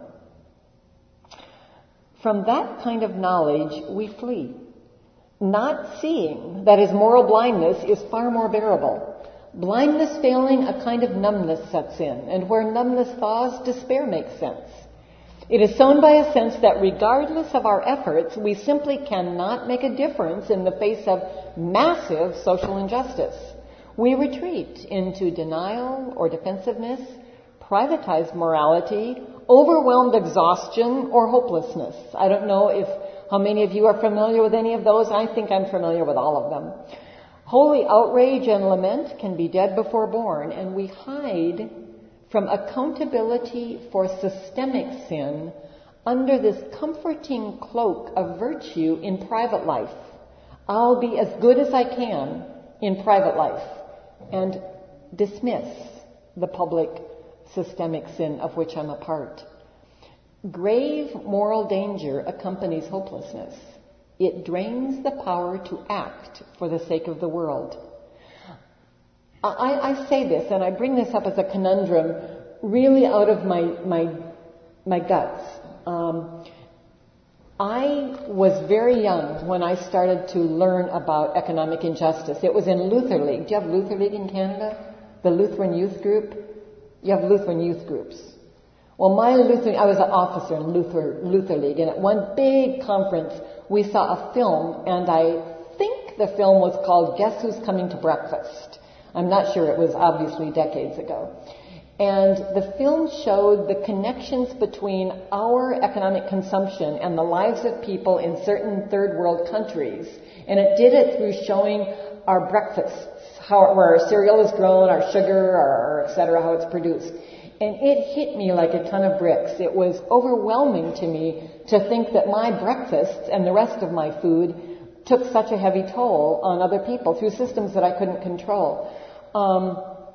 From that kind of knowledge, we flee. Not seeing, that is, moral blindness, is far more bearable. Blindness failing, a kind of numbness sets in, and where numbness thaws, despair makes sense. It is sown by a sense that regardless of our efforts, we simply cannot make a difference in the face of massive social injustice. We retreat into denial or defensiveness, privatized morality, overwhelmed exhaustion, or hopelessness. I don't know if how many of you are familiar with any of those. I think I'm familiar with all of them. Holy outrage and lament can be dead before born, and we hide from accountability for systemic sin under this comforting cloak of virtue in private life. I'll be as good as I can in private life and dismiss the public systemic sin of which I'm a part. Grave moral danger accompanies hopelessness. It drains the power to act for the sake of the world. I, I say this, and I bring this up as a conundrum really out of my my, my guts. Um, I was very young when I started to learn about economic injustice. It was in Luther League. Do you have Luther League in Canada? The Lutheran Youth Group? You have Lutheran youth groups. Well, my Lutheran, I was an officer in Luther, Luther League, and at one big conference, we saw a film, and I think the film was called Guess Who's Coming to Breakfast? I'm not sure, it was obviously decades ago. And the film showed the connections between our economic consumption and the lives of people in certain third world countries. And it did it through showing our breakfasts, how, where our cereal is grown, our sugar, our, et cetera, how it's produced. And it hit me like a ton of bricks. It was overwhelming to me to think that my breakfasts and the rest of my food took such a heavy toll on other people through systems that I couldn't control. Um,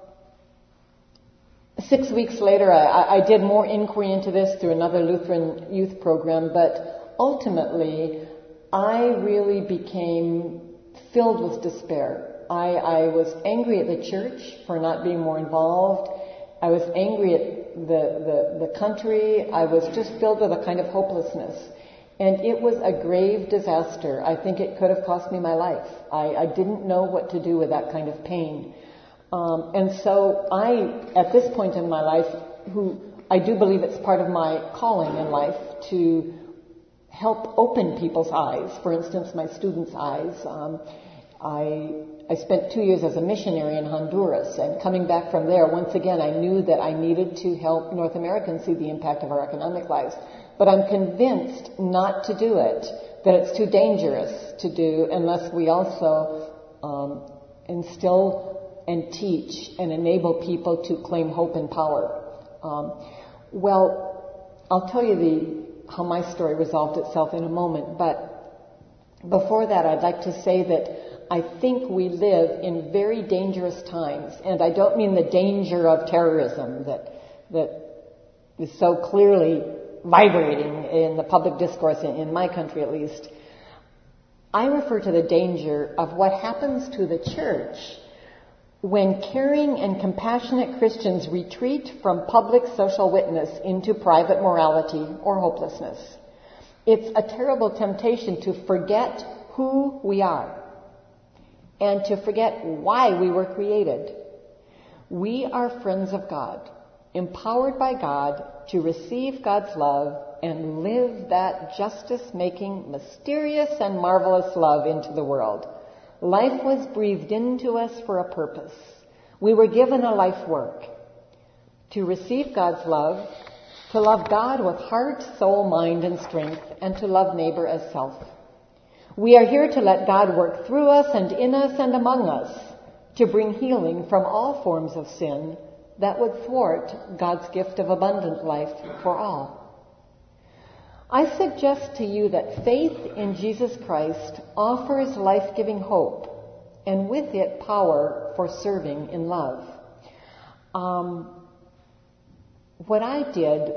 Six weeks later, I, I did more inquiry into this through another Lutheran youth program, but ultimately, I really became filled with despair. I, I was angry at the church for not being more involved. I was angry at the, the, the country. I was just filled with a kind of hopelessness. And it was a grave disaster. I think it could have cost me my life. I, I didn't know what to do with that kind of pain. Um, and so I, at this point in my life, who I do believe it's part of my calling in life to help open people's eyes. For instance, my students' eyes. Um, I I spent two years as a missionary in Honduras, and coming back from there, once again, I knew that I needed to help North Americans see the impact of our economic lives. But I'm convinced not to do it, that it's too dangerous to do unless we also um, instill and teach and enable people to claim hope and power. Um, well, I'll tell you the how my story resolved itself in a moment, but before that, I'd like to say that I think we live in very dangerous times, and I don't mean the danger of terrorism that that is so clearly vibrating in the public discourse, in, in my country at least. I refer to the danger of what happens to the church when caring and compassionate Christians retreat from public social witness into private morality or hopelessness. It's a terrible temptation to forget who we are and to forget why we were created. We are friends of God, empowered by God to receive God's love and live that justice-making, mysterious and marvelous love into the world. Life was breathed into us for a purpose. We were given a life work to receive God's love, to love God with heart, soul, mind, and strength, and to love neighbor as self. We are here to let God work through us and in us and among us to bring healing from all forms of sin that would thwart God's gift of abundant life for all. I suggest to you that faith in Jesus Christ offers life-giving hope, and with it power for serving in love. Um, what I did,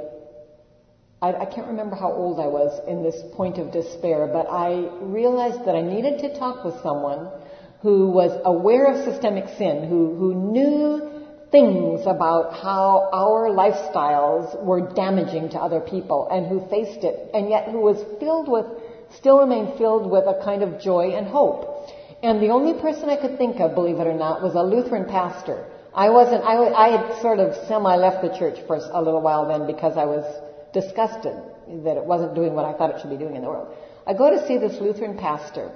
I, I can't remember how old I was in this point of despair, but I realized that I needed to talk with someone who was aware of systemic sin, who, who knew things about how our lifestyles were damaging to other people, and who faced it, and yet who was filled with, still remained filled with a kind of joy and hope. And the only person I could think of, believe it or not, was a Lutheran pastor. I wasn't, I, I had sort of semi-left the church for a little while then because I was disgusted that it wasn't doing what I thought it should be doing in the world. I go to see this Lutheran pastor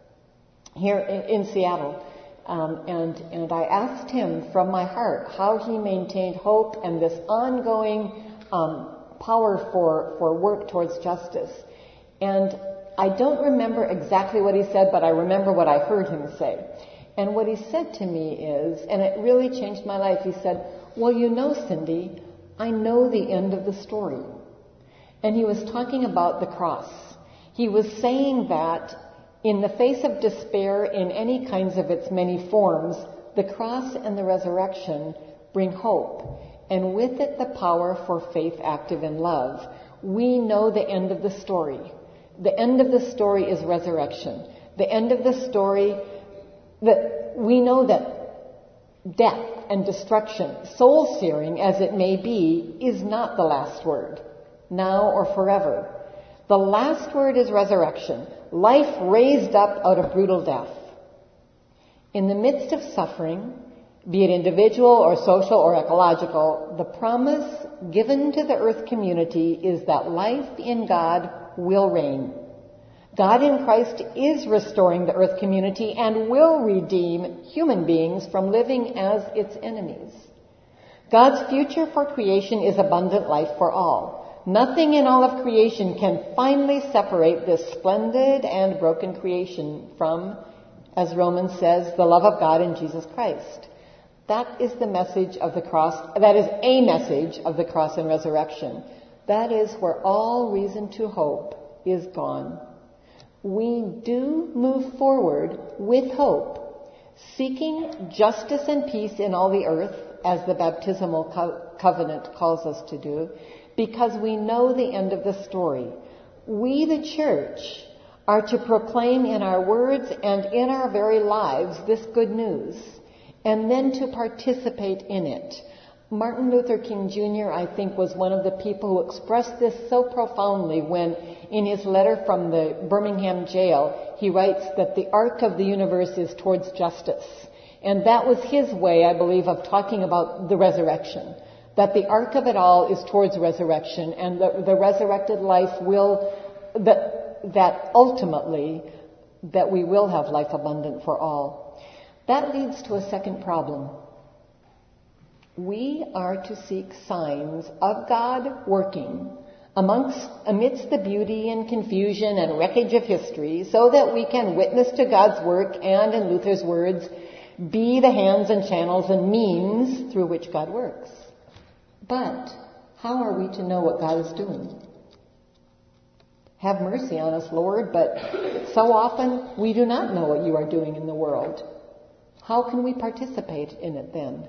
here in, in Seattle. Um, and, and I asked him from my heart how he maintained hope and this ongoing um, power for, for work towards justice. And I don't remember exactly what he said, but I remember what I heard him say. And what he said to me is, and it really changed my life, he said, well, you know, Cindy, I know the end of the story. And he was talking about the cross. He was saying that in the face of despair in any kinds of its many forms, the cross and the resurrection bring hope, and with it the power for faith active in love. We know the end of the story. The end of the story is resurrection. The end of the story, that we know that death and destruction, soul-searing as it may be, is not the last word, now or forever. The last word is resurrection. Life raised up out of brutal death. In the midst of suffering, be it individual or social or ecological, the promise given to the earth community is that life in God will reign. God in Christ is restoring the earth community and will redeem human beings from living as its enemies. God's future for creation is abundant life for all. Nothing in all of creation can finally separate this splendid and broken creation from, as Romans says, the love of God in Jesus Christ. That is the message of the cross. That is a message of the cross and resurrection. That is where all reason to hope is gone. We do move forward with hope, seeking justice and peace in all the earth, as the baptismal co- covenant calls us to do, because we know the end of the story. We, the church, are to proclaim in our words and in our very lives this good news, and then to participate in it. Martin Luther King Junior, I think, was one of the people who expressed this so profoundly when, in his letter from the Birmingham jail, he writes that the arc of the universe is towards justice. And that was his way, I believe, of talking about the resurrection. That the arc of it all is towards resurrection, and the, the resurrected life will, that, that ultimately, that we will have life abundant for all. That leads to a second problem. We are to seek signs of God working amongst, amidst the beauty and confusion and wreckage of history, so that we can witness to God's work and, in Luther's words, be the hands and channels and means through which God works. But how are we to know what God is doing? Have mercy on us, Lord, but so often we do not know what you are doing in the world. How can we participate in it then?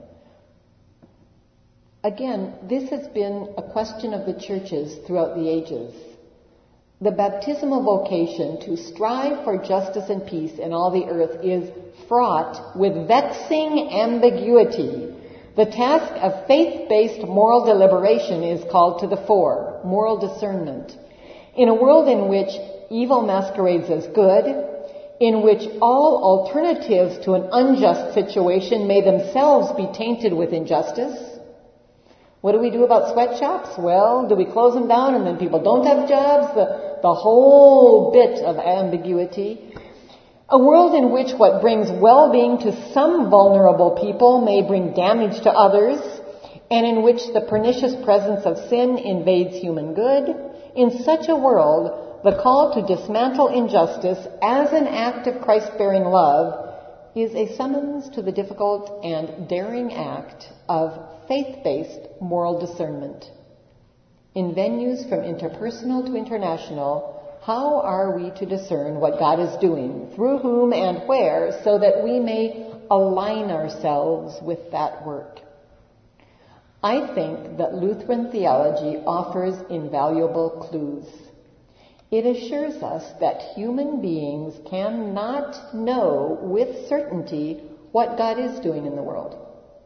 Again, this has been a question of the churches throughout the ages. The baptismal vocation to strive for justice and peace in all the earth is fraught with vexing ambiguity. The task of faith-based moral deliberation is called to the fore, moral discernment. In a world in which evil masquerades as good, in which all alternatives to an unjust situation may themselves be tainted with injustice, what do we do about sweatshops? Well, do we close them down and then people don't have jobs? The, the whole bit of ambiguity. A world in which what brings well-being to some vulnerable people may bring damage to others, and in which the pernicious presence of sin invades human good. In such a world, the call to dismantle injustice as an act of Christ-bearing love is a summons to the difficult and daring act of faith-based moral discernment. In venues from interpersonal to international, how are we to discern what God is doing, through whom and where, so that we may align ourselves with that work? I think that Lutheran theology offers invaluable clues. It assures us that human beings cannot know with certainty what God is doing in the world.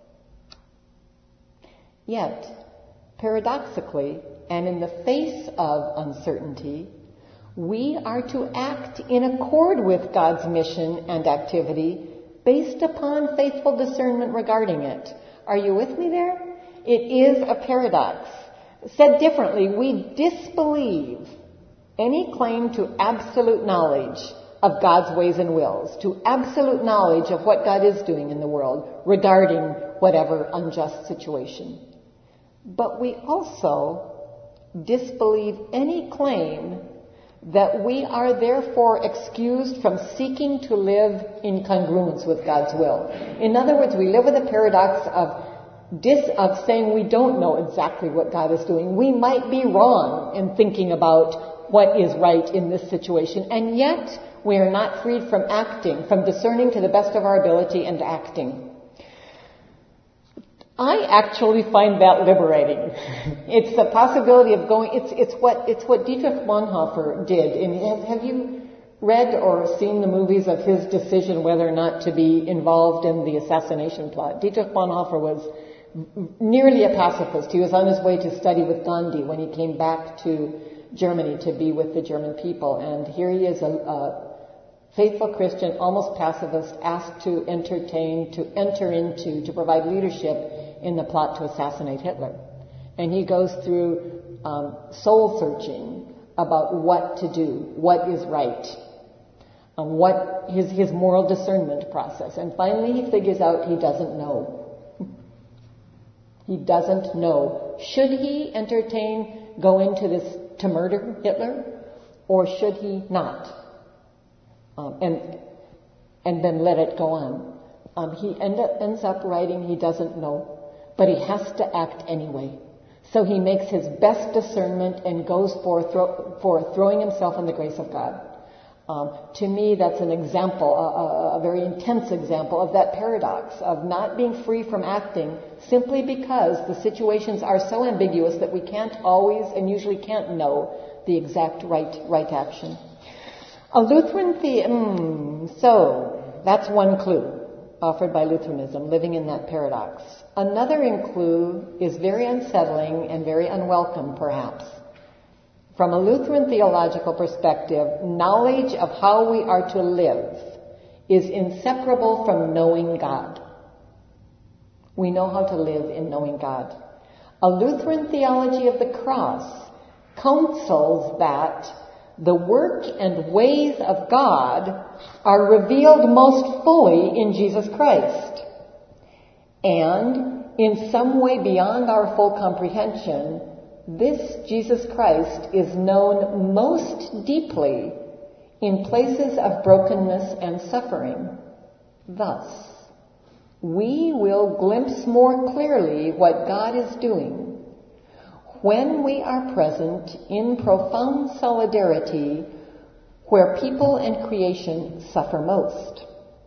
Yet, paradoxically, and in the face of uncertainty, we are to act in accord with God's mission and activity based upon faithful discernment regarding it. Are you with me there? It is a paradox. Said differently, we disbelieve any claim to absolute knowledge of God's ways and wills, to absolute knowledge of what God is doing in the world regarding whatever unjust situation. But we also disbelieve any claim that we are therefore excused from seeking to live in congruence with God's will. In other words, we live with a paradox of dis, of saying we don't know exactly what God is doing. We might be wrong in thinking about what is right in this situation, and yet we are not freed from acting, from discerning to the best of our ability and acting. I actually find that liberating. It's the possibility of going, it's, it's what, it's what Dietrich Bonhoeffer did. And have, have you read or seen the movies of his decision whether or not to be involved in the assassination plot? Dietrich Bonhoeffer was nearly a pacifist. He was on his way to study with Gandhi when he came back to Germany to be with the German people. And here he is, a, a faithful Christian, almost pacifist, asked to entertain, to enter into, to provide leadership in the plot to assassinate Hitler. And he goes through um, soul-searching about what to do, what is right, um, what his, his moral discernment process. And finally he figures out he doesn't know. He doesn't know. Should he entertain, go into this to murder Hitler, or should he not? Um, and and then let it go on. Um, he end up, ends up writing he doesn't know, but he has to act anyway. So he makes his best discernment and goes for, thro- for throwing himself in the grace of God. Um, to me, that's an example, a, a, a very intense example of that paradox of not being free from acting simply because the situations are so ambiguous that we can't always and usually can't know the exact right right action. A Lutheran the mm, so that's one clue offered by Lutheranism, living in that paradox. Another clue is very unsettling and very unwelcome, perhaps. From a Lutheran theological perspective, knowledge of how we are to live is inseparable from knowing God. We know how to live in knowing God. A Lutheran theology of the cross counsels that the work and ways of God are revealed most fully in Jesus Christ. And in some way beyond our full comprehension, this Jesus Christ is known most deeply in places of brokenness and suffering. Thus, we will glimpse more clearly what God is doing when we are present in profound solidarity where people and creation suffer most.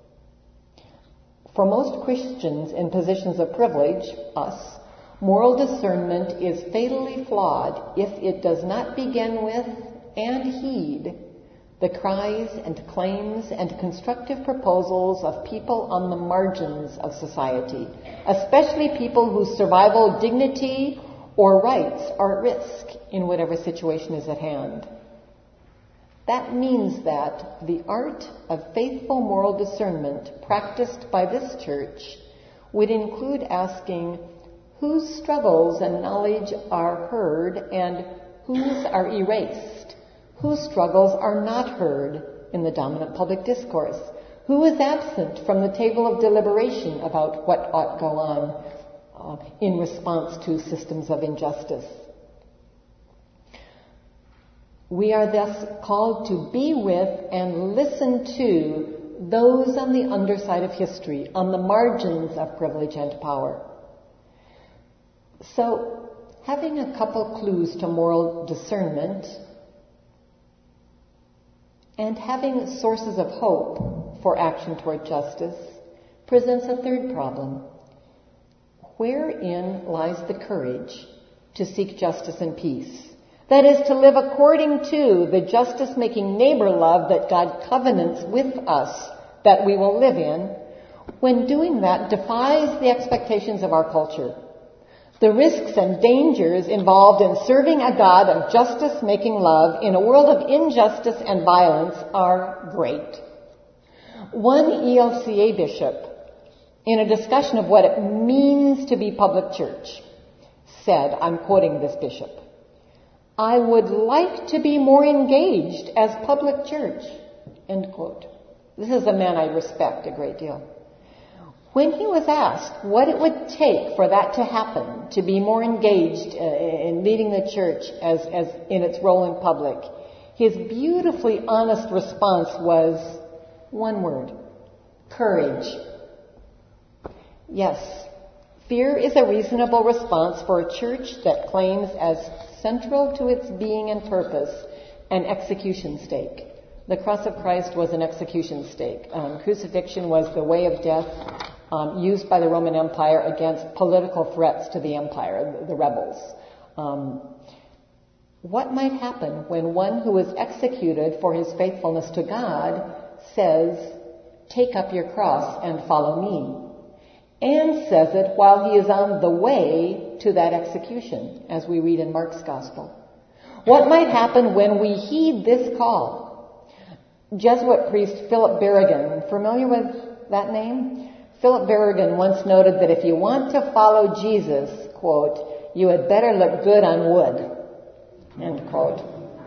For most Christians in positions of privilege, us, moral discernment is fatally flawed if it does not begin with and heed the cries and claims and constructive proposals of people on the margins of society, especially people whose survival, dignity, or rights are at risk in whatever situation is at hand. That means that the art of faithful moral discernment practiced by this church would include asking whose struggles and knowledge are heard and whose are erased, whose struggles are not heard in the dominant public discourse, who is absent from the table of deliberation about what ought go on uh, in response to systems of injustice. We are thus called to be with and listen to those on the underside of history, on the margins of privilege and power. So, having a couple clues to moral discernment and having sources of hope for action toward justice presents a third problem. Wherein lies the courage to seek justice and peace? That is, to live according to the justice-making neighbor love that God covenants with us that we will live in, when doing that defies the expectations of our culture. The risks and dangers involved in serving a God of justice-making love in a world of injustice and violence are great. One E L C A bishop, in a discussion of what it means to be public church, said, I'm quoting this bishop, "I would like to be more engaged as public church," end quote. This is a man I respect a great deal. When he was asked what it would take for that to happen, to be more engaged in leading the church as, as in its role in public, his beautifully honest response was one word: courage. Yes, fear is a reasonable response for a church that claims as central to its being and purpose an execution stake. The cross of Christ was an execution stake. Um, crucifixion was the way of death um, used by the Roman Empire against political threats to the empire, the, the rebels. Um, what might happen when one who was executed for his faithfulness to God says, "Take up your cross and follow me," and says it while he is on the way to that execution, as we read in Mark's Gospel? What might happen when we heed this call? Jesuit priest Philip Berrigan, familiar with that name? Philip Berrigan once noted that if you want to follow Jesus, quote, "you had better look good on wood," end quote.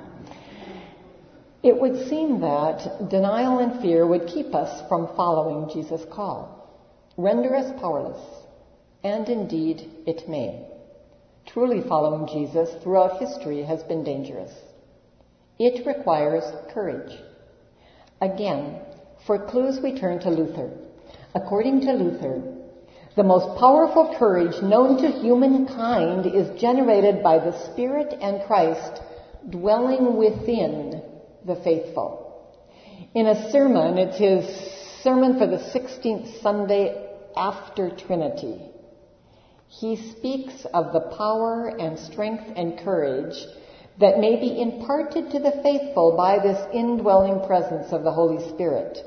It would seem that denial and fear would keep us from following Jesus' call, render us powerless, and indeed it may. Truly following Jesus throughout history has been dangerous. It requires courage. Again, for clues we turn to Luther. According to Luther, the most powerful courage known to humankind is generated by the Spirit and Christ dwelling within the faithful. In a sermon, it's his sermon for the sixteenth Sunday after Trinity, he speaks of the power and strength and courage that may be imparted to the faithful by this indwelling presence of the Holy Spirit.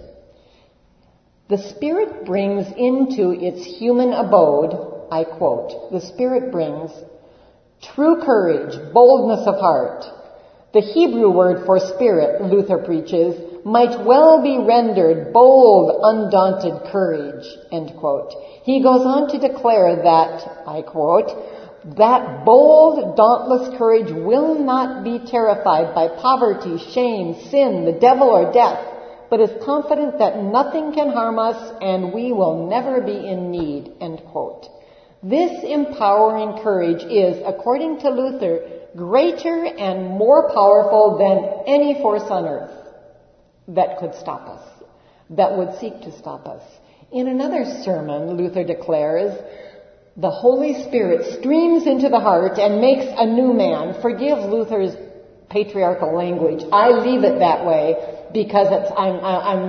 The Spirit brings into its human abode, I quote, the Spirit brings true courage, boldness of heart. The Hebrew word for spirit, Luther preaches, might well be rendered bold, undaunted courage, end quote. He goes on to declare that, I quote, that bold, dauntless courage will not be terrified by poverty, shame, sin, the devil, or death, but is confident that nothing can harm us and we will never be in need, end quote. This empowering courage is, according to Luther, greater and more powerful than any force on earth that could stop us, that would seek to stop us. In another sermon, Luther declares, the Holy Spirit streams into the heart and makes a new man. Forgive Luther's patriarchal language. I leave it that way because it's, I'm,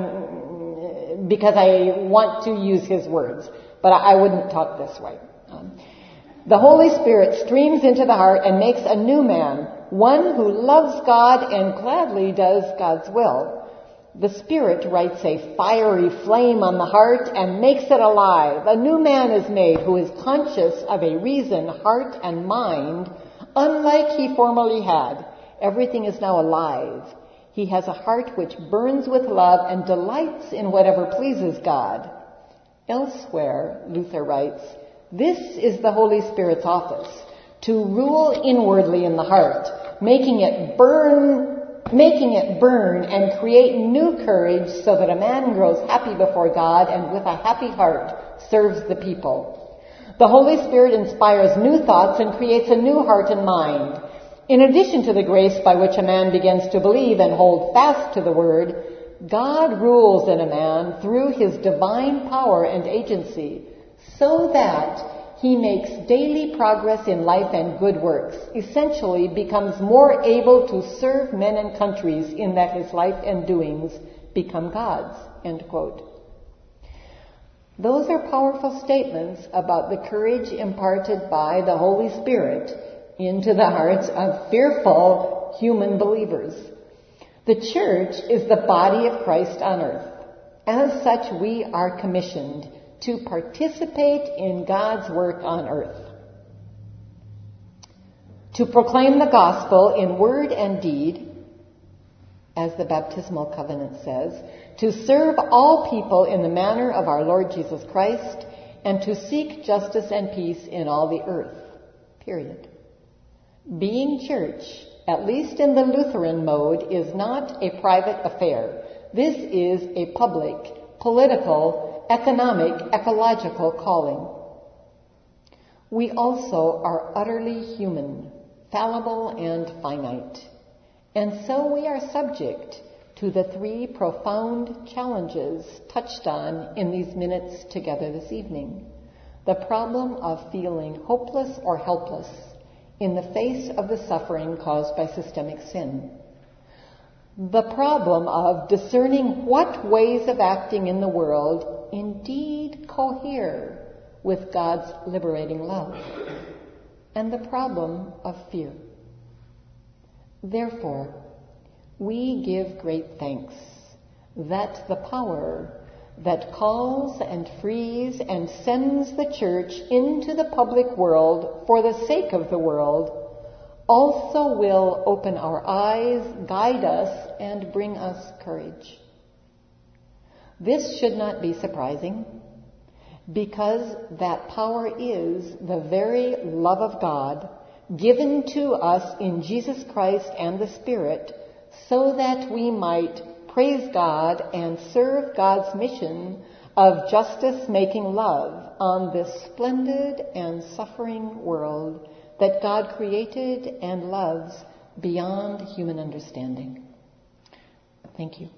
I'm, because I want to use his words, but I wouldn't talk this way. Um, the Holy Spirit streams into the heart and makes a new man, one who loves God and gladly does God's will. The Spirit writes a fiery flame on the heart and makes it alive. A new man is made who is conscious of a reason, heart, and mind, unlike he formerly had. Everything is now alive. He has a heart which burns with love and delights in whatever pleases God. Elsewhere, Luther writes, this is the Holy Spirit's office, to rule inwardly in the heart, making it burn making it burn and create new courage so that a man grows happy before God and with a happy heart serves the people. The Holy Spirit inspires new thoughts and creates a new heart and mind. In addition to the grace by which a man begins to believe and hold fast to the Word, God rules in a man through his divine power and agency so that he makes daily progress in life and good works, essentially becomes more able to serve men and countries in that his life and doings become God's, end quote. Those are powerful statements about the courage imparted by the Holy Spirit into the hearts of fearful human believers. The church is the body of Christ on earth. As such, we are commissioned to participate in God's work on earth, to proclaim the gospel in word and deed, as the baptismal covenant says, to serve all people in the manner of our Lord Jesus Christ, and to seek justice and peace in all the earth, period. Being church, at least in the Lutheran mode, is not a private affair. This is a public, political, economic, ecological calling. We also are utterly human, fallible and finite. And so we are subject to the three profound challenges touched on in these minutes together this evening. The problem of feeling hopeless or helpless in the face of the suffering caused by systemic sin. The problem of discerning what ways of acting in the world indeed cohere with God's liberating love, and the problem of fear. Therefore, we give great thanks that the power that calls and frees and sends the church into the public world for the sake of the world also will open our eyes, guide us, and bring us courage. This should not be surprising, because that power is the very love of God given to us in Jesus Christ and the Spirit, so that we might praise God and serve God's mission of justice-making love on this splendid and suffering world that God created and loves beyond human understanding. Thank you.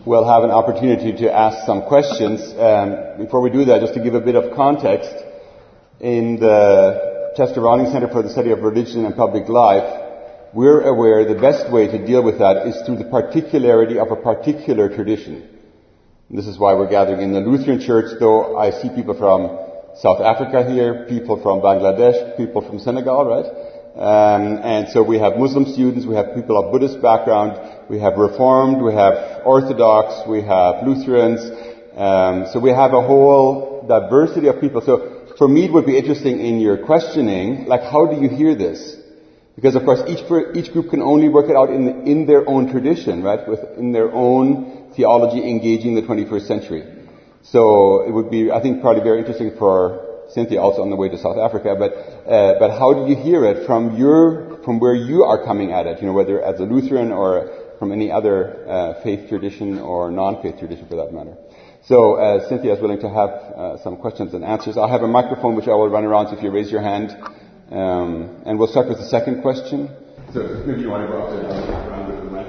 we'll have an opportunity to ask some questions. Um, before we do that, just to give a bit of context, in the Chester Ronning Center for the Study of Religion and Public Life, we're aware the best way to deal with that is through the particularity of a particular tradition. And this is why we're gathering in the Lutheran Church, though I see people from South Africa here, people from Bangladesh, people from Senegal, right? Um, and so we have Muslim students, we have people of Buddhist background, we have Reformed, we have Orthodox, we have Lutherans. Um, so we have a whole diversity of people. So for me it would be interesting in your questioning, like how do you hear this? Because of course each each group can only work it out in in their own tradition, right? Within their own theology engaging the twenty-first century. So it would be, I think, probably very interesting for Cynthia also on the way to South Africa. But uh, but how do you hear it from your from where you are coming at it? You know, whether as a Lutheran or from any other uh, faith tradition or non-faith tradition for that matter. So uh, Cynthia is willing to have uh, some questions and answers. I'll have a microphone which I will run around. So if you raise your hand. Um, and we'll start with the second question. So maybe you want to go up there around with the mic.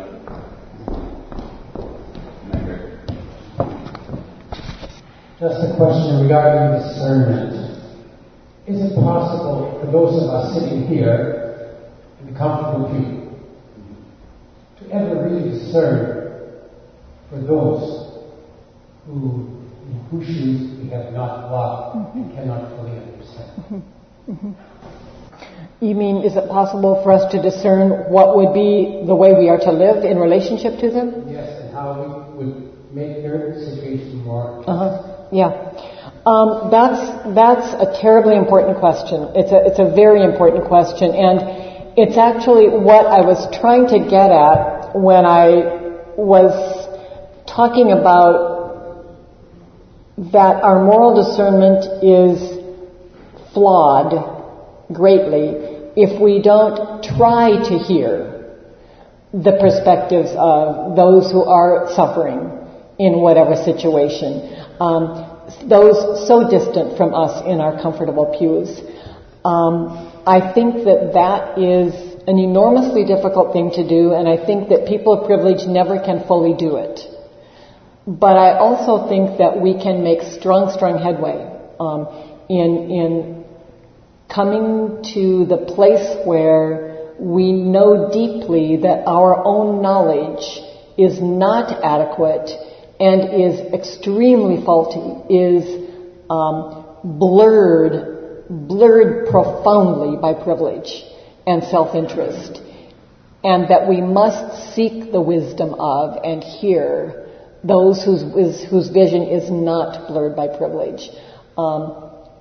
Just a question regarding discernment. Is it possible for those of us sitting here in the comfortable pew to ever really discern for those who, in whose shoes we have not walked mm-hmm. and cannot fully understand? Mm-hmm. Mm-hmm. You mean, is it possible for us to discern what would be the way we are to live in relationship to them? Yes, and how we would make their situation more. Uh-huh. Yeah. Um, that's that's a terribly important question. It's a it's a very important question, and it's actually what I was trying to get at when I was talking about that our moral discernment is flawed greatly if we don't try to hear the perspectives of those who are suffering in whatever situation, um, those so distant from us in our comfortable pews. Um, I think that that is an enormously difficult thing to do, and I think that people of privilege never can fully do it. But I also think that we can make strong, strong headway um, in in coming to the place where we know deeply that our own knowledge is not adequate and is extremely faulty, is um, blurred, blurred profoundly by privilege and self-interest, and that we must seek the wisdom of and hear those whose, whose vision is not blurred by privilege. Um,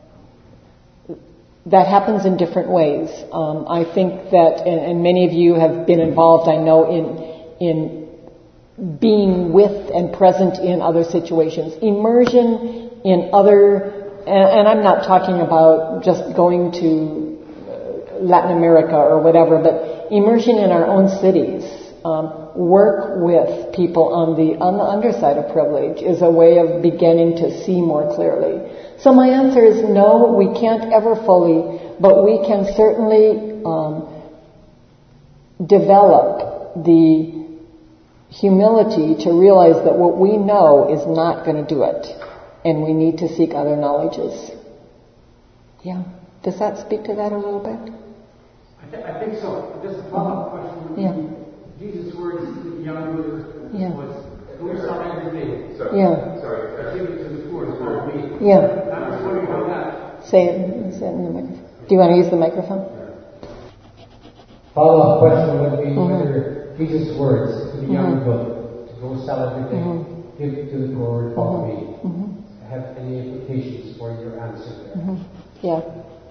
That happens in different ways. Um, I think that, and, and many of you have been involved, I know, in in being with and present in other situations. Immersion in other, and, and I'm not talking about just going to Latin America or whatever, but immersion in our own cities. Um, work with people on the on the underside of privilege is a way of beginning to see more clearly. So my answer is no, we can't ever fully, but we can certainly um, develop the humility to realize that what we know is not going to do it, and we need to seek other knowledges. Yeah. Does that speak to that a little bit? I, th- I think so. Just a follow-up question. Yeah. Jesus' words to the young ruler yeah. was, "Go sell everything. Sorry. Yeah. Sorry. Give it to the poor and follow me." Yeah. I was wondering how that. Say it. Say it in the microphone. Do you want to use the microphone? Follow-up question would be Mm-hmm. whether Jesus' words to the young Mm-hmm. ruler to go sell everything, Mm-hmm. give it to the poor and follow me, Mm-hmm. have any implications for your answer there? Mm-hmm. Yeah.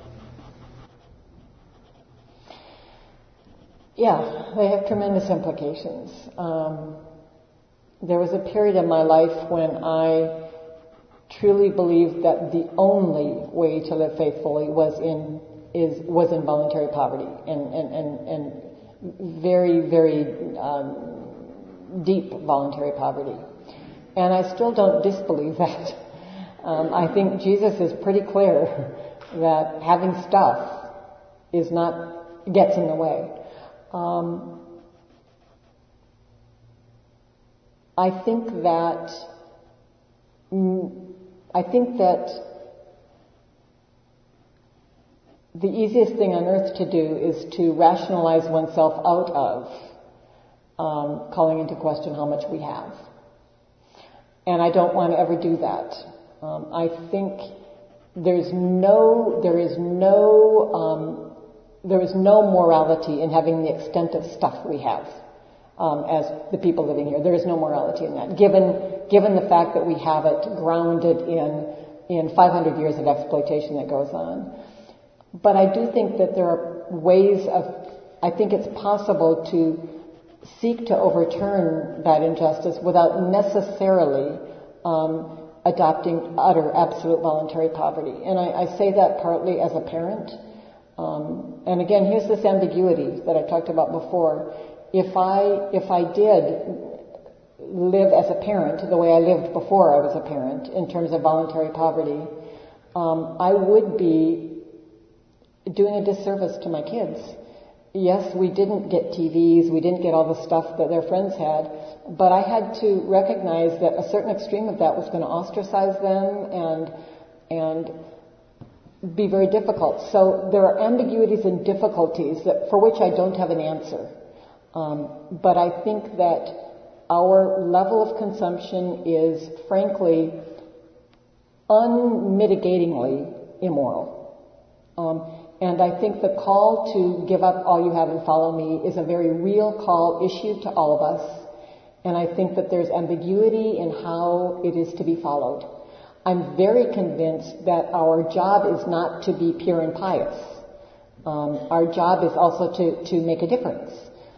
Yeah, they have tremendous implications. Um, there was a period in my life when I truly believed that the only way to live faithfully was in is was in voluntary poverty and and and, and very very um, deep voluntary poverty. And I still don't disbelieve that. Um, I think Jesus is pretty clear that having stuff is not gets in the way. Um, I think that I think that the easiest thing on earth to do is to rationalize oneself out of um, calling into question how much we have. And I don't want to ever do that. Um, I think there's no, there is no, um, there is no morality in having the extent of stuff we have um, as the people living here. There is no morality in that, given given the fact that we have it grounded in in five hundred years of exploitation that goes on. But I do think that there are ways of, I think it's possible to seek to overturn that injustice without necessarily um, adopting utter, absolute voluntary poverty. And I, I say that partly as a parent. Um, and again, here's this ambiguity that I talked about before. If I, if I did live as a parent the way I lived before I was a parent in terms of voluntary poverty, um, I would be doing a disservice to my kids. Yes, we didn't get T Vs, we didn't get all the stuff that their friends had, but I had to recognize that a certain extreme of that was going to ostracize them and and be very difficult. So there are ambiguities and difficulties that, for which I don't have an answer. Um, but I think that our level of consumption is, frankly, unmitigatingly immoral. Um, And I think the call to give up all you have and follow me is a very real call issued to all of us. And I think that there's ambiguity in how it is to be followed. I'm very convinced that our job is not to be pure and pious. Um, our job is also to, to make a difference.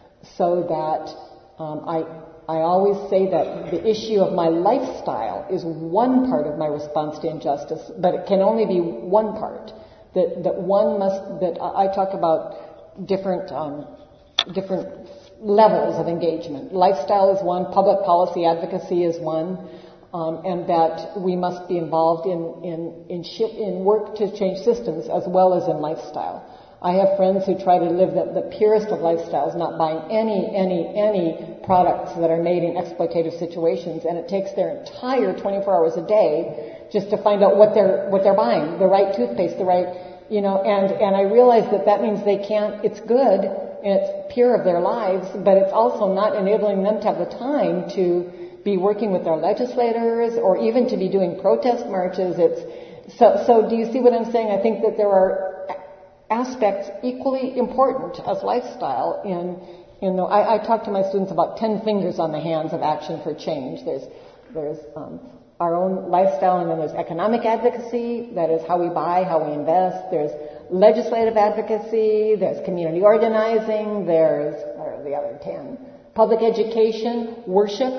So that um, I, I always say that the issue of my lifestyle is one part of my response to injustice, but it can only be one part. That, that one must, that I talk about different, um, different levels of engagement. Lifestyle is one, public policy advocacy is one, um, and that we must be involved in, in, in ship, in work to change systems as well as in lifestyle. I have friends who try to live the, the purest of lifestyles, not buying any, any, any products that are made in exploitative situations, and it takes their entire twenty-four hours a day just to find out what they're, what they're buying, the right toothpaste, the right, you know, and, and I realize that that means they can't, it's good, and it's pure of their lives, but it's also not enabling them to have the time to be working with their legislators or even to be doing protest marches. It's, so, so do you see what I'm saying? I think that there are aspects equally important as lifestyle in, in the, I, I talk to my students about ten fingers on the hands of action for change. There's, there's, um, our own lifestyle, and then there's economic advocacy, that is how we buy, how we invest. There's legislative advocacy, there's community organizing, there's, what are the other ten? Public education, worship.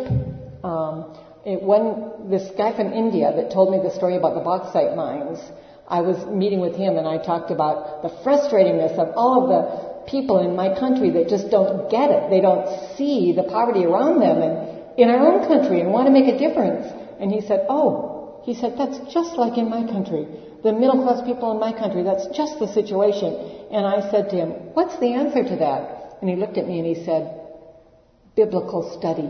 Um, it, when this guy from India that told me the story about the bauxite mines, I was meeting with him and I talked about the frustratingness of all of the people in my country that just don't get it. They don't see the poverty around them and in our own country and want to make a difference. And he said, oh, he said, that's just like in my country. The middle class people in my country, that's just the situation. And I said to him, what's the answer to that? And he looked at me and he said, biblical study.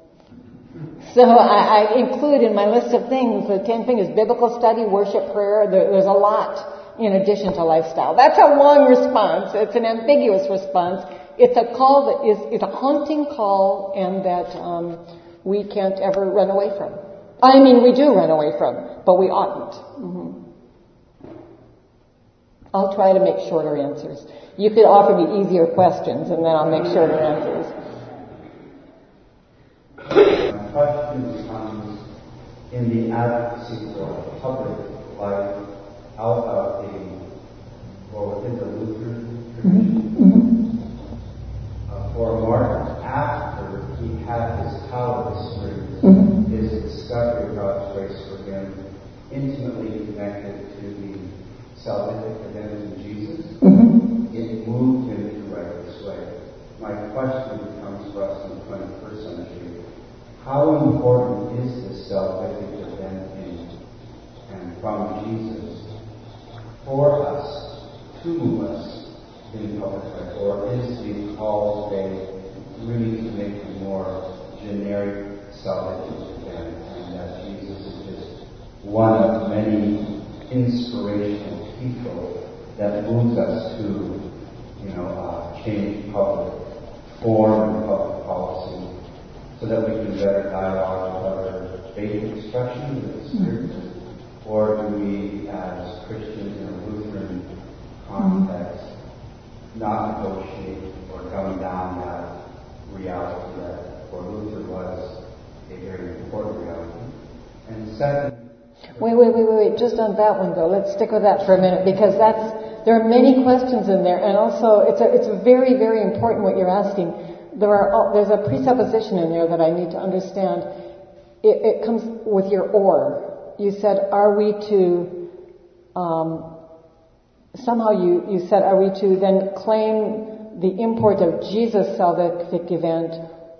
So I, I include in my list of things, the ten things, biblical study, worship, prayer. There, there's a lot in addition to lifestyle. That's a long response. It's an ambiguous response. It's a call that is, it's a haunting call and that um, we can't ever run away from. I mean, we do run away from, but we oughtn't. Mm-hmm. I'll try to make shorter answers. You could offer me easier questions, and then I'll make shorter answers. My question comes in the advocacy for public life out of the, or within the Lutheran tradition. Mm-hmm. Uh, for Martin, after he had his power experience, mm-hmm. his discovery of God's grace for him, intimately connected to the salvific identity of Jesus, mm-hmm. it moved him to right this way. My question becomes for us in the twenty-first century, how important is this salvific identity and from Jesus for us, to move us in public life, or is the call today really to make a more generic salvation many inspirational people that moves us to, you know, uh, change public form and public policy so that we can better dialogue with other faith expressions of the Spirit? Mm-hmm. Or do we, as Christians in a Lutheran context, mm-hmm. not negotiate or dumb down that reality that for Luther was a very important reality? And second, Wait, wait, wait, wait, wait. Just on that one, though. Let's stick with that for a minute, because that's, there are many questions in there, and also it's a, it's very, very important what you're asking. There are, there's a presupposition in there that I need to understand. It, it comes with your or. You said, are we to, um, somehow you, you said, are we to then claim the import of Jesus' salvific event,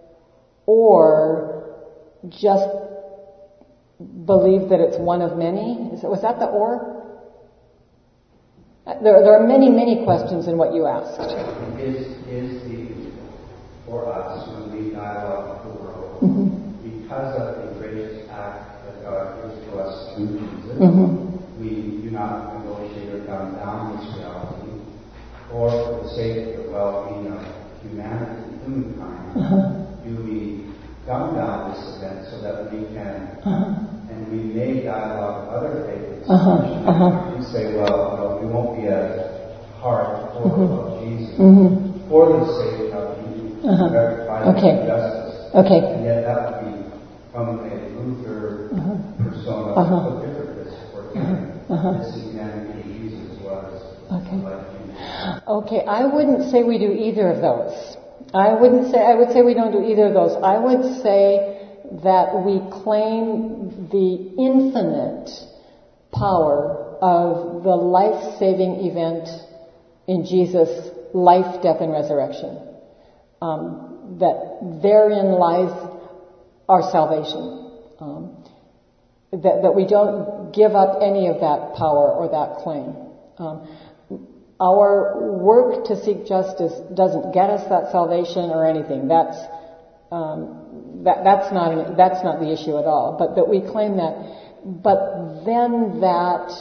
or just believe that it's one of many? Is it, was that the or? There, there are many, many questions in what you asked. Is, is the, for us, when we dialogue with the world, mm-hmm. because of the gracious act that God gives to us through Jesus, mm-hmm. we do not negotiate or dumb down this reality, or for the sake of the well-being of humanity, humankind, uh-huh. do we dumb down this event so that we can, uh-huh. and we may dialogue with other faiths, uh-huh. uh-huh. and say, well, no, we won't be as hard for uh-huh. Jesus mm-hmm. for the sake of you, uh-huh. verifying okay. justice. Okay. And yet that would be from a Luther uh-huh. persona, uh-huh. so different this for him. Uh-huh. This humanity Jesus was okay. like Jesus. Okay, I wouldn't say we do either of those. I wouldn't say, I would say we don't do either of those. I would say that we claim the infinite power of the life-saving event in Jesus' life, death, and resurrection. Um, that therein lies our salvation. Um, that, that we don't give up any of that power or that claim. Um, Our work to seek justice doesn't get us that salvation or anything. That's um, that, that's not an, that's not the issue at all. But that we claim that. But then that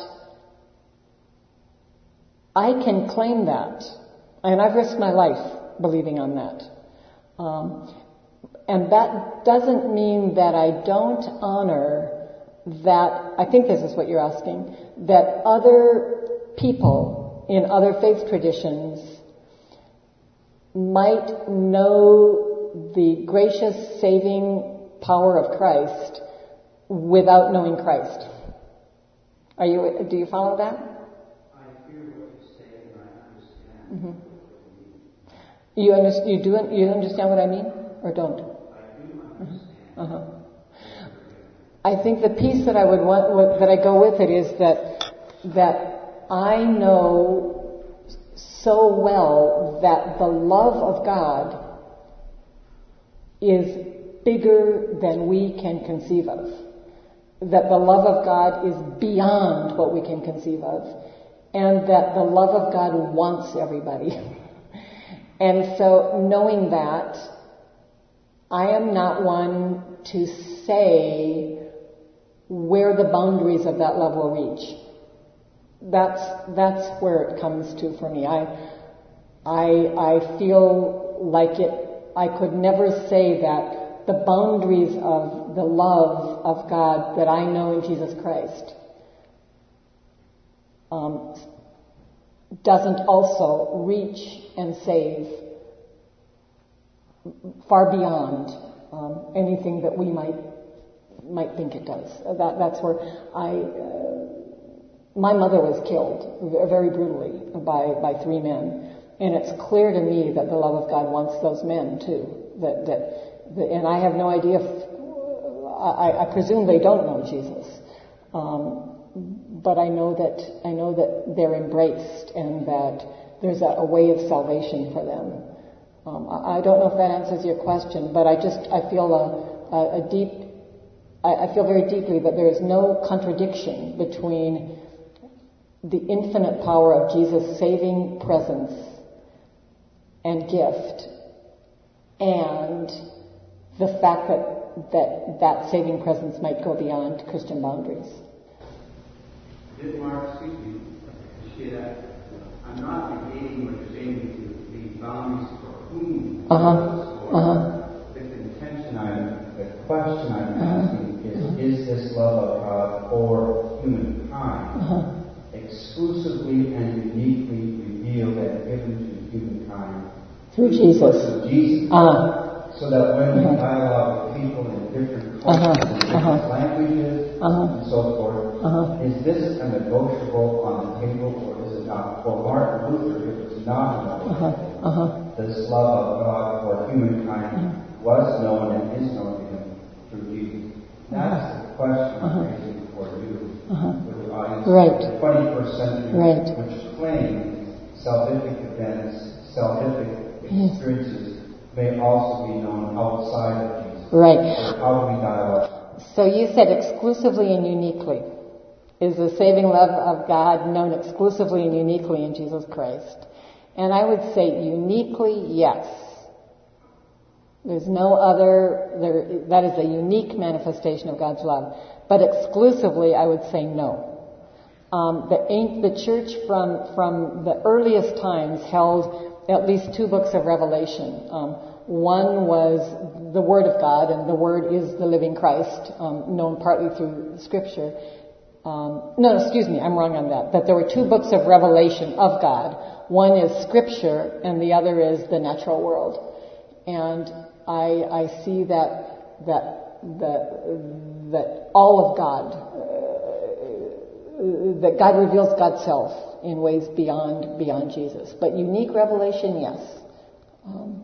I can claim that, and I've risked my life believing on that. Um, and that doesn't mean that I don't honor that. I think this is what you're asking. That other people in other faith traditions might know the gracious saving power of Christ without knowing Christ. Are you? Do you follow that? I hear what you're saying, and I understand. Mm-hmm. You understand? You do? You understand what I mean, or don't? I do understand. Uh-huh. I think the piece that I would want, that I go with it, is that that. I know so well that the love of God is bigger than we can conceive of. That the love of God is beyond what we can conceive of. And that the love of God wants everybody. And so knowing that, I am not one to say where the boundaries of that love will reach. That's that's where it comes to for me. I I I feel like it. I could never say that the boundaries of the love of God that I know in Jesus Christ um, doesn't also reach and save far beyond um, anything that we might might think it does. That that's where I. Uh, My mother was killed very brutally by, by three men, and it's clear to me that the love of God wants those men too. That that, that and I have no idea. If, I, I presume they don't know Jesus, um, but I know that I know that they're embraced and that there's a, a way of salvation for them. Um, I, I don't know if that answers your question, but I just I feel a, a, a deep. I, I feel very deeply that there is no contradiction between the infinite power of Jesus' saving presence and gift, and the fact that that, that saving presence might go beyond Christian boundaries. Did Mark speak to you? She that I'm not negating what you're saying to the boundaries for whom. Uh-huh. Uh-huh. The intention I'm, the question I'm asking is, is this love of God for humankind Uh-huh. exclusively and uniquely revealed and given to humankind through Jesus? Through Jesus. Uh-huh. So that when we Uh-huh. dialogue with people in different cultures Uh-huh. and different Uh-huh. languages Uh-huh. and so forth, Uh-huh. is this a negotiable on the table or is it not? For Martin Luther, it was not negotiable. Uh-huh. Uh-huh. This love of God for humankind was known and is known to him through Jesus. That's the question Uh-huh. I'm raising for you, Uh-huh. for the audience. Right. The twenty-first century, Right. which claims salvific events, salvific Yes. experiences may also be known outside of Jesus. Right. So how do we dialogue? So you said exclusively and uniquely. Is the saving love of God known exclusively and uniquely in Jesus Christ? And I would say uniquely, yes. There's no other, there, that is a unique manifestation of God's love. But exclusively, I would say no. Um, the, the church from, from the earliest times held at least two books of Revelation. Um, one was the Word of God, and the Word is the living Christ, um, known partly through Scripture. Um, no, excuse me, I'm wrong on that. That there were two books of revelation of God. One is Scripture, and the other is the natural world. And I, I see that that that that all of God, uh, that God reveals God's self in ways beyond beyond Jesus. But unique revelation, yes. Um,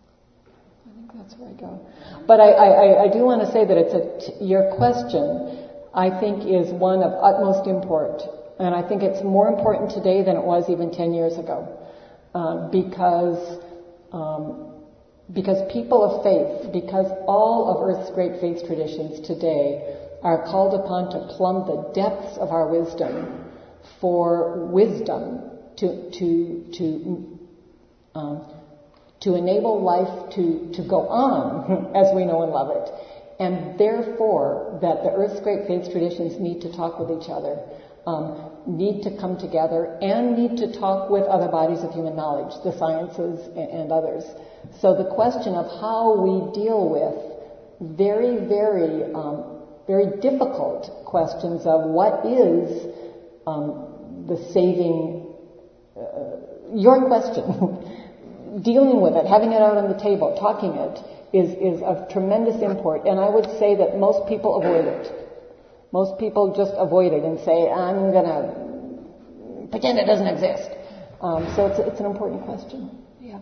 I think that's where I go. But I, I, I do want to say that it's a t- your question, I think, is one of utmost import. And I think it's more important today than it was even ten years ago. Uh, because um, because people of faith, because all of Earth's great faith traditions today are called upon to plumb the depths of our wisdom for wisdom to to to um, to enable life to, to go on as we know and love it. And therefore, that the Earth's great faith traditions need to talk with each other, um, need to come together, and need to talk with other bodies of human knowledge, the sciences and, and others. So the question of how we deal with very, very, um, very difficult questions of what is um, the saving, uh, your question, dealing with it, having it out on the table, talking it, is, is of tremendous import. And I would say that most people avoid it. Most people just avoid it and say, I'm going to pretend it doesn't exist. Um, so it's, it's an important question. Yeah.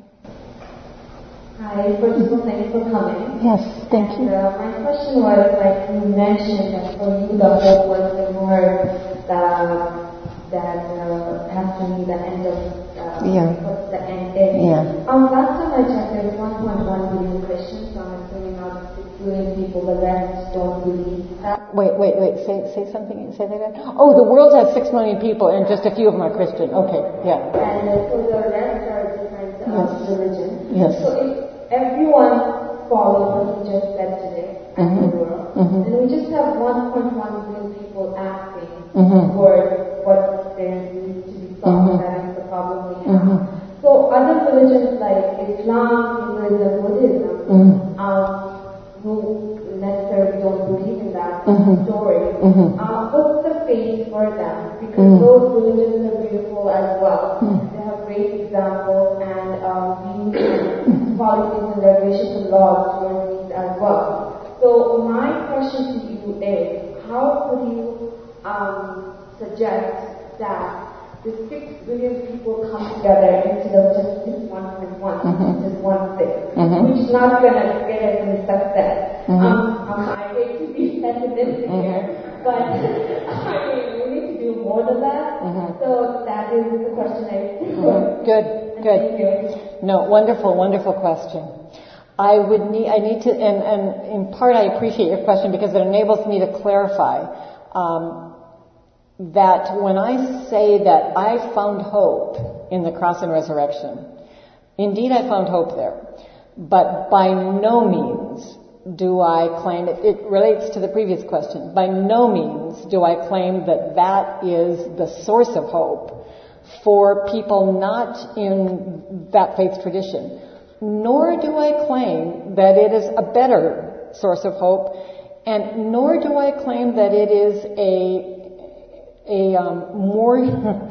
Hi, first of all, thanks for coming. Yes, thank and, you. Uh, my question was, like you mentioned, that for you the hope was the word uh, that uh, has to be the end of uh, Yeah. what the end is. Yeah. Um, last time I checked, there's one point one billion Christians, so I'm assuming not six billion people, the rest don't believe that. Wait, wait, wait. Say, say something. Say that again. Oh, the world has six million people, and just a few of them are Christian. Okay, yeah. And uh, so the rest are different uh, Yes. religions. Yes. So if everyone follows what you just said today, as Mhm. the world, Mhm. and we just have one point one billion people asking Mhm. for what there needs to be solved, Mhm. that is the problem we have. Mhm. So other religions like Islam, Hinduism, Buddhism, Mhm. um, who necessarily don't believe in that Mhm. story, Mhm. uh, what's the faith for them? Because Mhm. those religions are beautiful as well. Mhm. They have great examples and um, views and policies and regulations and laws towards these as well. So my question to you is, how could you um, suggest that the six billion people come together instead of just this one point one, Mhm. just one six, Mhm. which is not going to get us any success. Mhm. Um, um, I hate to be pessimistic Mhm. here, but I mean, we need to do more than that. Mhm. So that is the question I Mhm. Good, good. Thank you. No, wonderful, wonderful question. I would need, I need to, and, and in part I appreciate your question because it enables me to clarify um, that when I say that I found hope in the cross and resurrection, indeed I found hope there, but by no means do I claim, it, it relates to the previous question, by no means do I claim that that is the source of hope for people not in that faith tradition. Nor do I claim that it is a better source of hope, and nor do I claim that it is a, a um, more,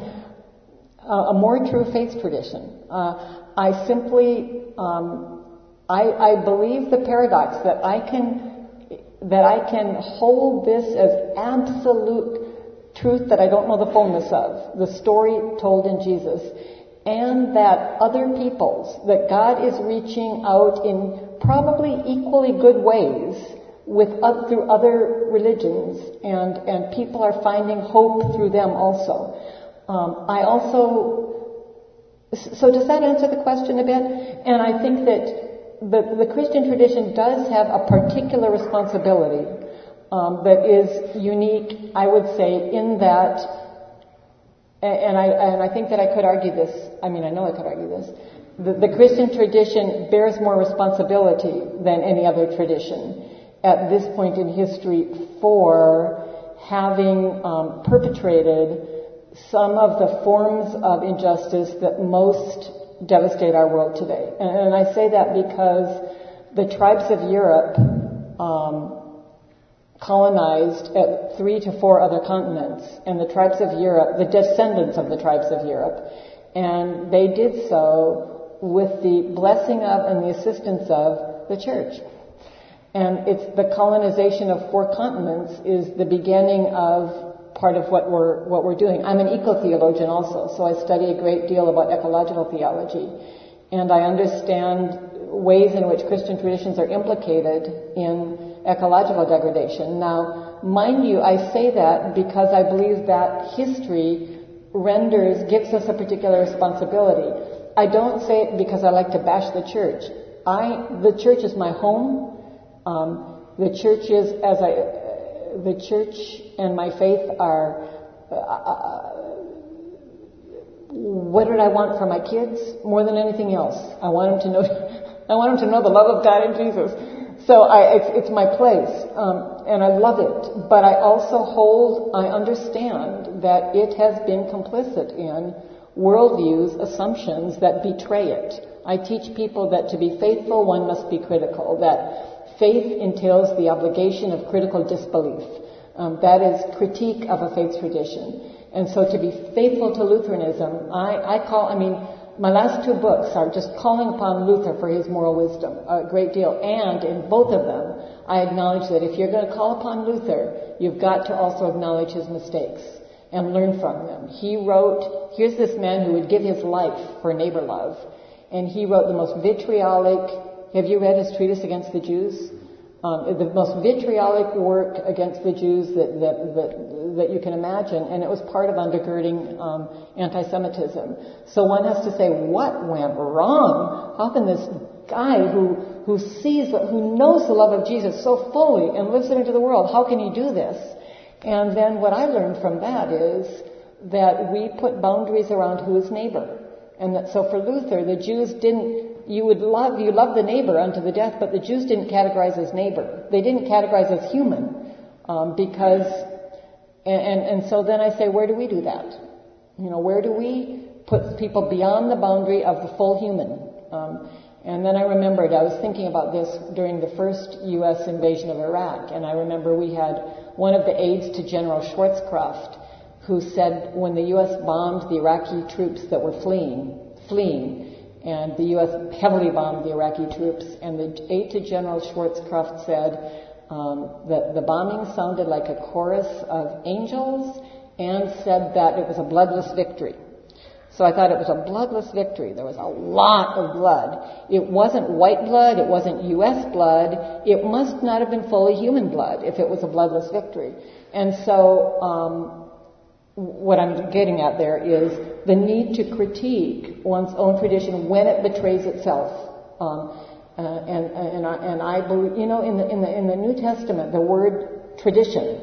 a more true faith tradition. Uh, I simply, um, I, I believe the paradox that I can that I can hold this as absolute truth that I don't know the fullness of, the story told in Jesus, and that other peoples, that God is reaching out in probably equally good ways with uh, through other religions, and and people are finding hope through them also. Um, I also, so does that answer the question a bit? And I think that The, the Christian tradition does have a particular responsibility um, that is unique, I would say, in that, and I and I think that I could argue this, I mean I know I could argue this, the, the Christian tradition bears more responsibility than any other tradition at this point in history for having um, perpetrated some of the forms of injustice that most devastate our world today. And, and I say that because the tribes of Europe um, colonized at three to four other continents, and the tribes of Europe, the descendants of the tribes of Europe, and they did so with the blessing of and the assistance of the church. And it's the colonization of four continents is the beginning of part of what we're what we're doing. I'm an eco-theologian also, so I study a great deal about ecological theology, and I understand ways in which Christian traditions are implicated in ecological degradation. Now, mind you, I say that because I believe that history renders, gives us a particular responsibility. I don't say it because I like to bash the church. I, the church is my home. Um, the church is, as I, the church and my faith are, uh, what did I want for my kids more than anything else? I want them to know, I want them to know the love of God in Jesus. So I, it's, it's my place, um, and I love it. But I also hold, I understand that it has been complicit in worldviews, assumptions that betray it. I teach people that to be faithful, one must be critical, that faith entails the obligation of critical disbelief. Um, that is critique of a faith tradition. And so to be faithful to Lutheranism, I, I call, I mean, my last two books are just calling upon Luther for his moral wisdom, a great deal. And in both of them, I acknowledge that if you're going to call upon Luther, you've got to also acknowledge his mistakes and learn from them. He wrote, here's this man who would give his life for neighbor love. And he wrote the most vitriolic, have you read his treatise against the Jews? Um, the most vitriolic work against the Jews that, that, that, that you can imagine, and it was part of undergirding um, anti-Semitism. So one has to say, what went wrong? How can this guy who who sees, who knows the love of Jesus so fully and lives it into the world, how can he do this? And then what I learned from that is that we put boundaries around who is neighbor. And that, so for Luther, the Jews didn't, you would love, you love the neighbor unto the death, but the Jews didn't categorize as neighbor. They didn't categorize as human, um, because, and, and, and so then I say, where do we do that? You know, where do we put people beyond the boundary of the full human? Um, and then I remembered, I was thinking about this during the first U S invasion of Iraq, and I remember we had one of the aides to General Schwarzkopf, who said when the U S bombed the Iraqi troops that were fleeing, fleeing, and the U S heavily bombed the Iraqi troops, and the aide to General Schwarzkopf said um, that the bombing sounded like a chorus of angels, and said that it was a bloodless victory. So I thought it was a bloodless victory. There was a lot of blood. It wasn't white blood. It wasn't U S blood. It must not have been fully human blood if it was a bloodless victory. And so um, what I'm getting at there is the need to critique one's own tradition when it betrays itself. Um, uh, and and I, and I believe, you know, in the in the in the New Testament, the word tradition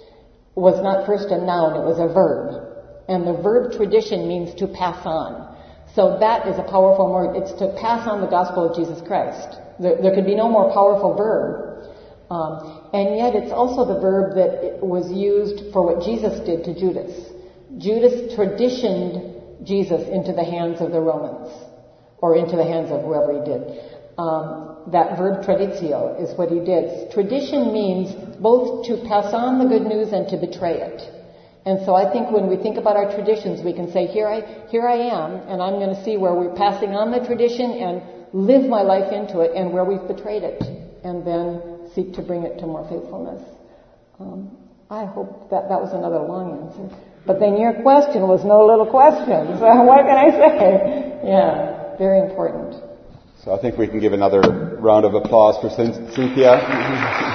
was not first a noun; it was a verb. And the verb tradition means to pass on. So that is a powerful word. It's to pass on the gospel of Jesus Christ. There, there could be no more powerful verb Um, and yet it's also the verb that was used for what Jesus did to Judas. Judas traditioned Jesus into the hands of the Romans, or into the hands of whoever he did. Um, that verb traditio is what he did. Tradition means both to pass on the good news and to betray it. And so I think when we think about our traditions, we can say, here I, here I am, and I'm going to see where we're passing on the tradition and live my life into it, and where we've betrayed it, and then seek to bring it to more faithfulness. Um, I hope that that was another long answer. But then your question was no little question, so what can I say? Yeah, very important. So I think we can give another round of applause for Cynthia.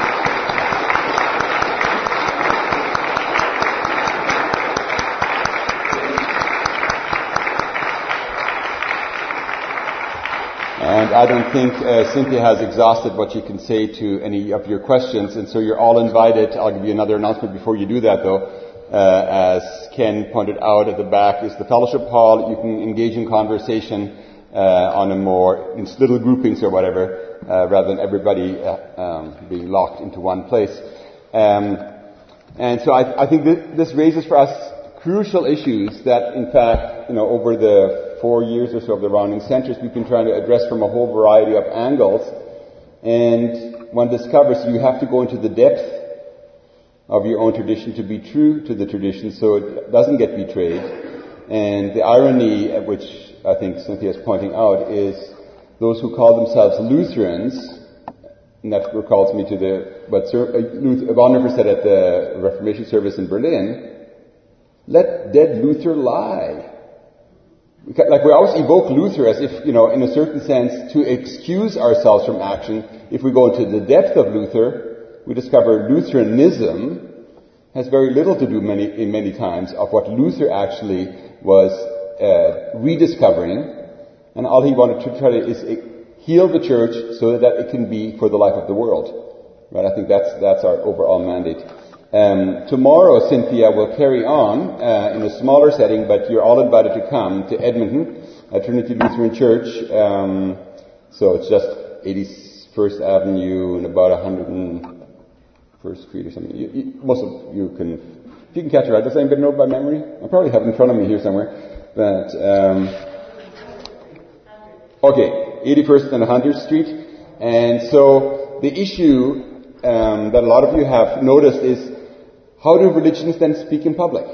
And I don't think uh, Cynthia has exhausted what she can say to any of your questions, and so you're all invited. I'll give you another announcement before you do that, though. Uh, as Ken pointed out, at the back is the fellowship hall. You can engage in conversation uh, on a more, in little groupings or whatever, uh, rather than everybody uh, um, being locked into one place. Um, and so I, I think this, this raises for us crucial issues that, in fact, you know, over the four years or so of the Rounding Centers, we've been trying to address from a whole variety of angles. And one discovers you have to go into the depth of your own tradition to be true to the tradition so it doesn't get betrayed. And the irony, at which I think Cynthia is pointing out, is those who call themselves Lutherans, and that recalls me to the what Luther, Bonhoeffer said at the Reformation service in Berlin, let dead Luther lie. Like we always evoke Luther as if, you know, in a certain sense, to excuse ourselves from action. If we go into the depth of Luther, we discover Lutheranism has very little to do many, in many times of what Luther actually was uh, rediscovering, and all he wanted to try to is heal the church so that it can be for the life of the world. Right? I think that's that's our overall mandate. Um, tomorrow, Cynthia will carry on uh, in a smaller setting, but you're all invited to come to Edmonton at Trinity Lutheran Church. Um, so it's just eighty-first Avenue and about one hundred first Street or something. You, you, most of you can, if you can catch it right. Does anybody know by memory? I probably have it in front of me here somewhere. But um, okay, eighty-first and one hundredth Street. And so the issue um, that a lot of you have noticed is, how do religions then speak in public?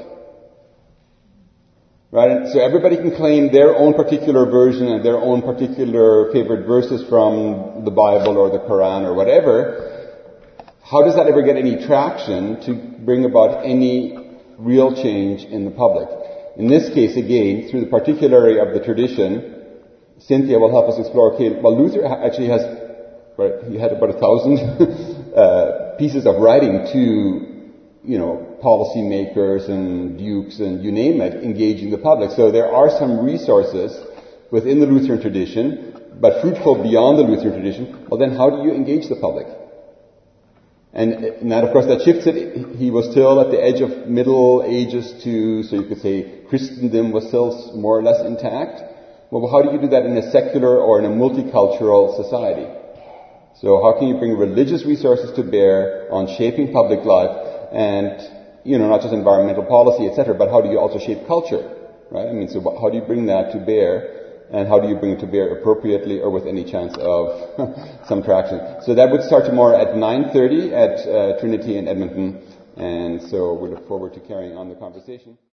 Right? So everybody can claim their own particular version and their own particular favorite verses from the Bible or the Quran or whatever. How does that ever get any traction to bring about any real change in the public? In this case, again, through the particularity of the tradition, Cynthia will help us explore, okay, well, Luther actually has, right, he had about a thousand uh, pieces of writing to, you know, policymakers and dukes and you name it, engaging the public. So there are some resources within the Lutheran tradition, but fruitful beyond the Lutheran tradition. Well, then how do you engage the public? And, and that, of course, that shifts it. He was still at the edge of Middle Ages to, so you could say, Christendom was still more or less intact. Well, how do you do that in a secular or in a multicultural society? So how can you bring religious resources to bear on shaping public life? And, you know, not just environmental policy, et cetera, but how do you also shape culture, right? I mean, so how do you bring that to bear, and how do you bring it to bear appropriately or with any chance of some traction? So that would start tomorrow at nine thirty at uh, Trinity in Edmonton, and so we look forward to carrying on the conversation.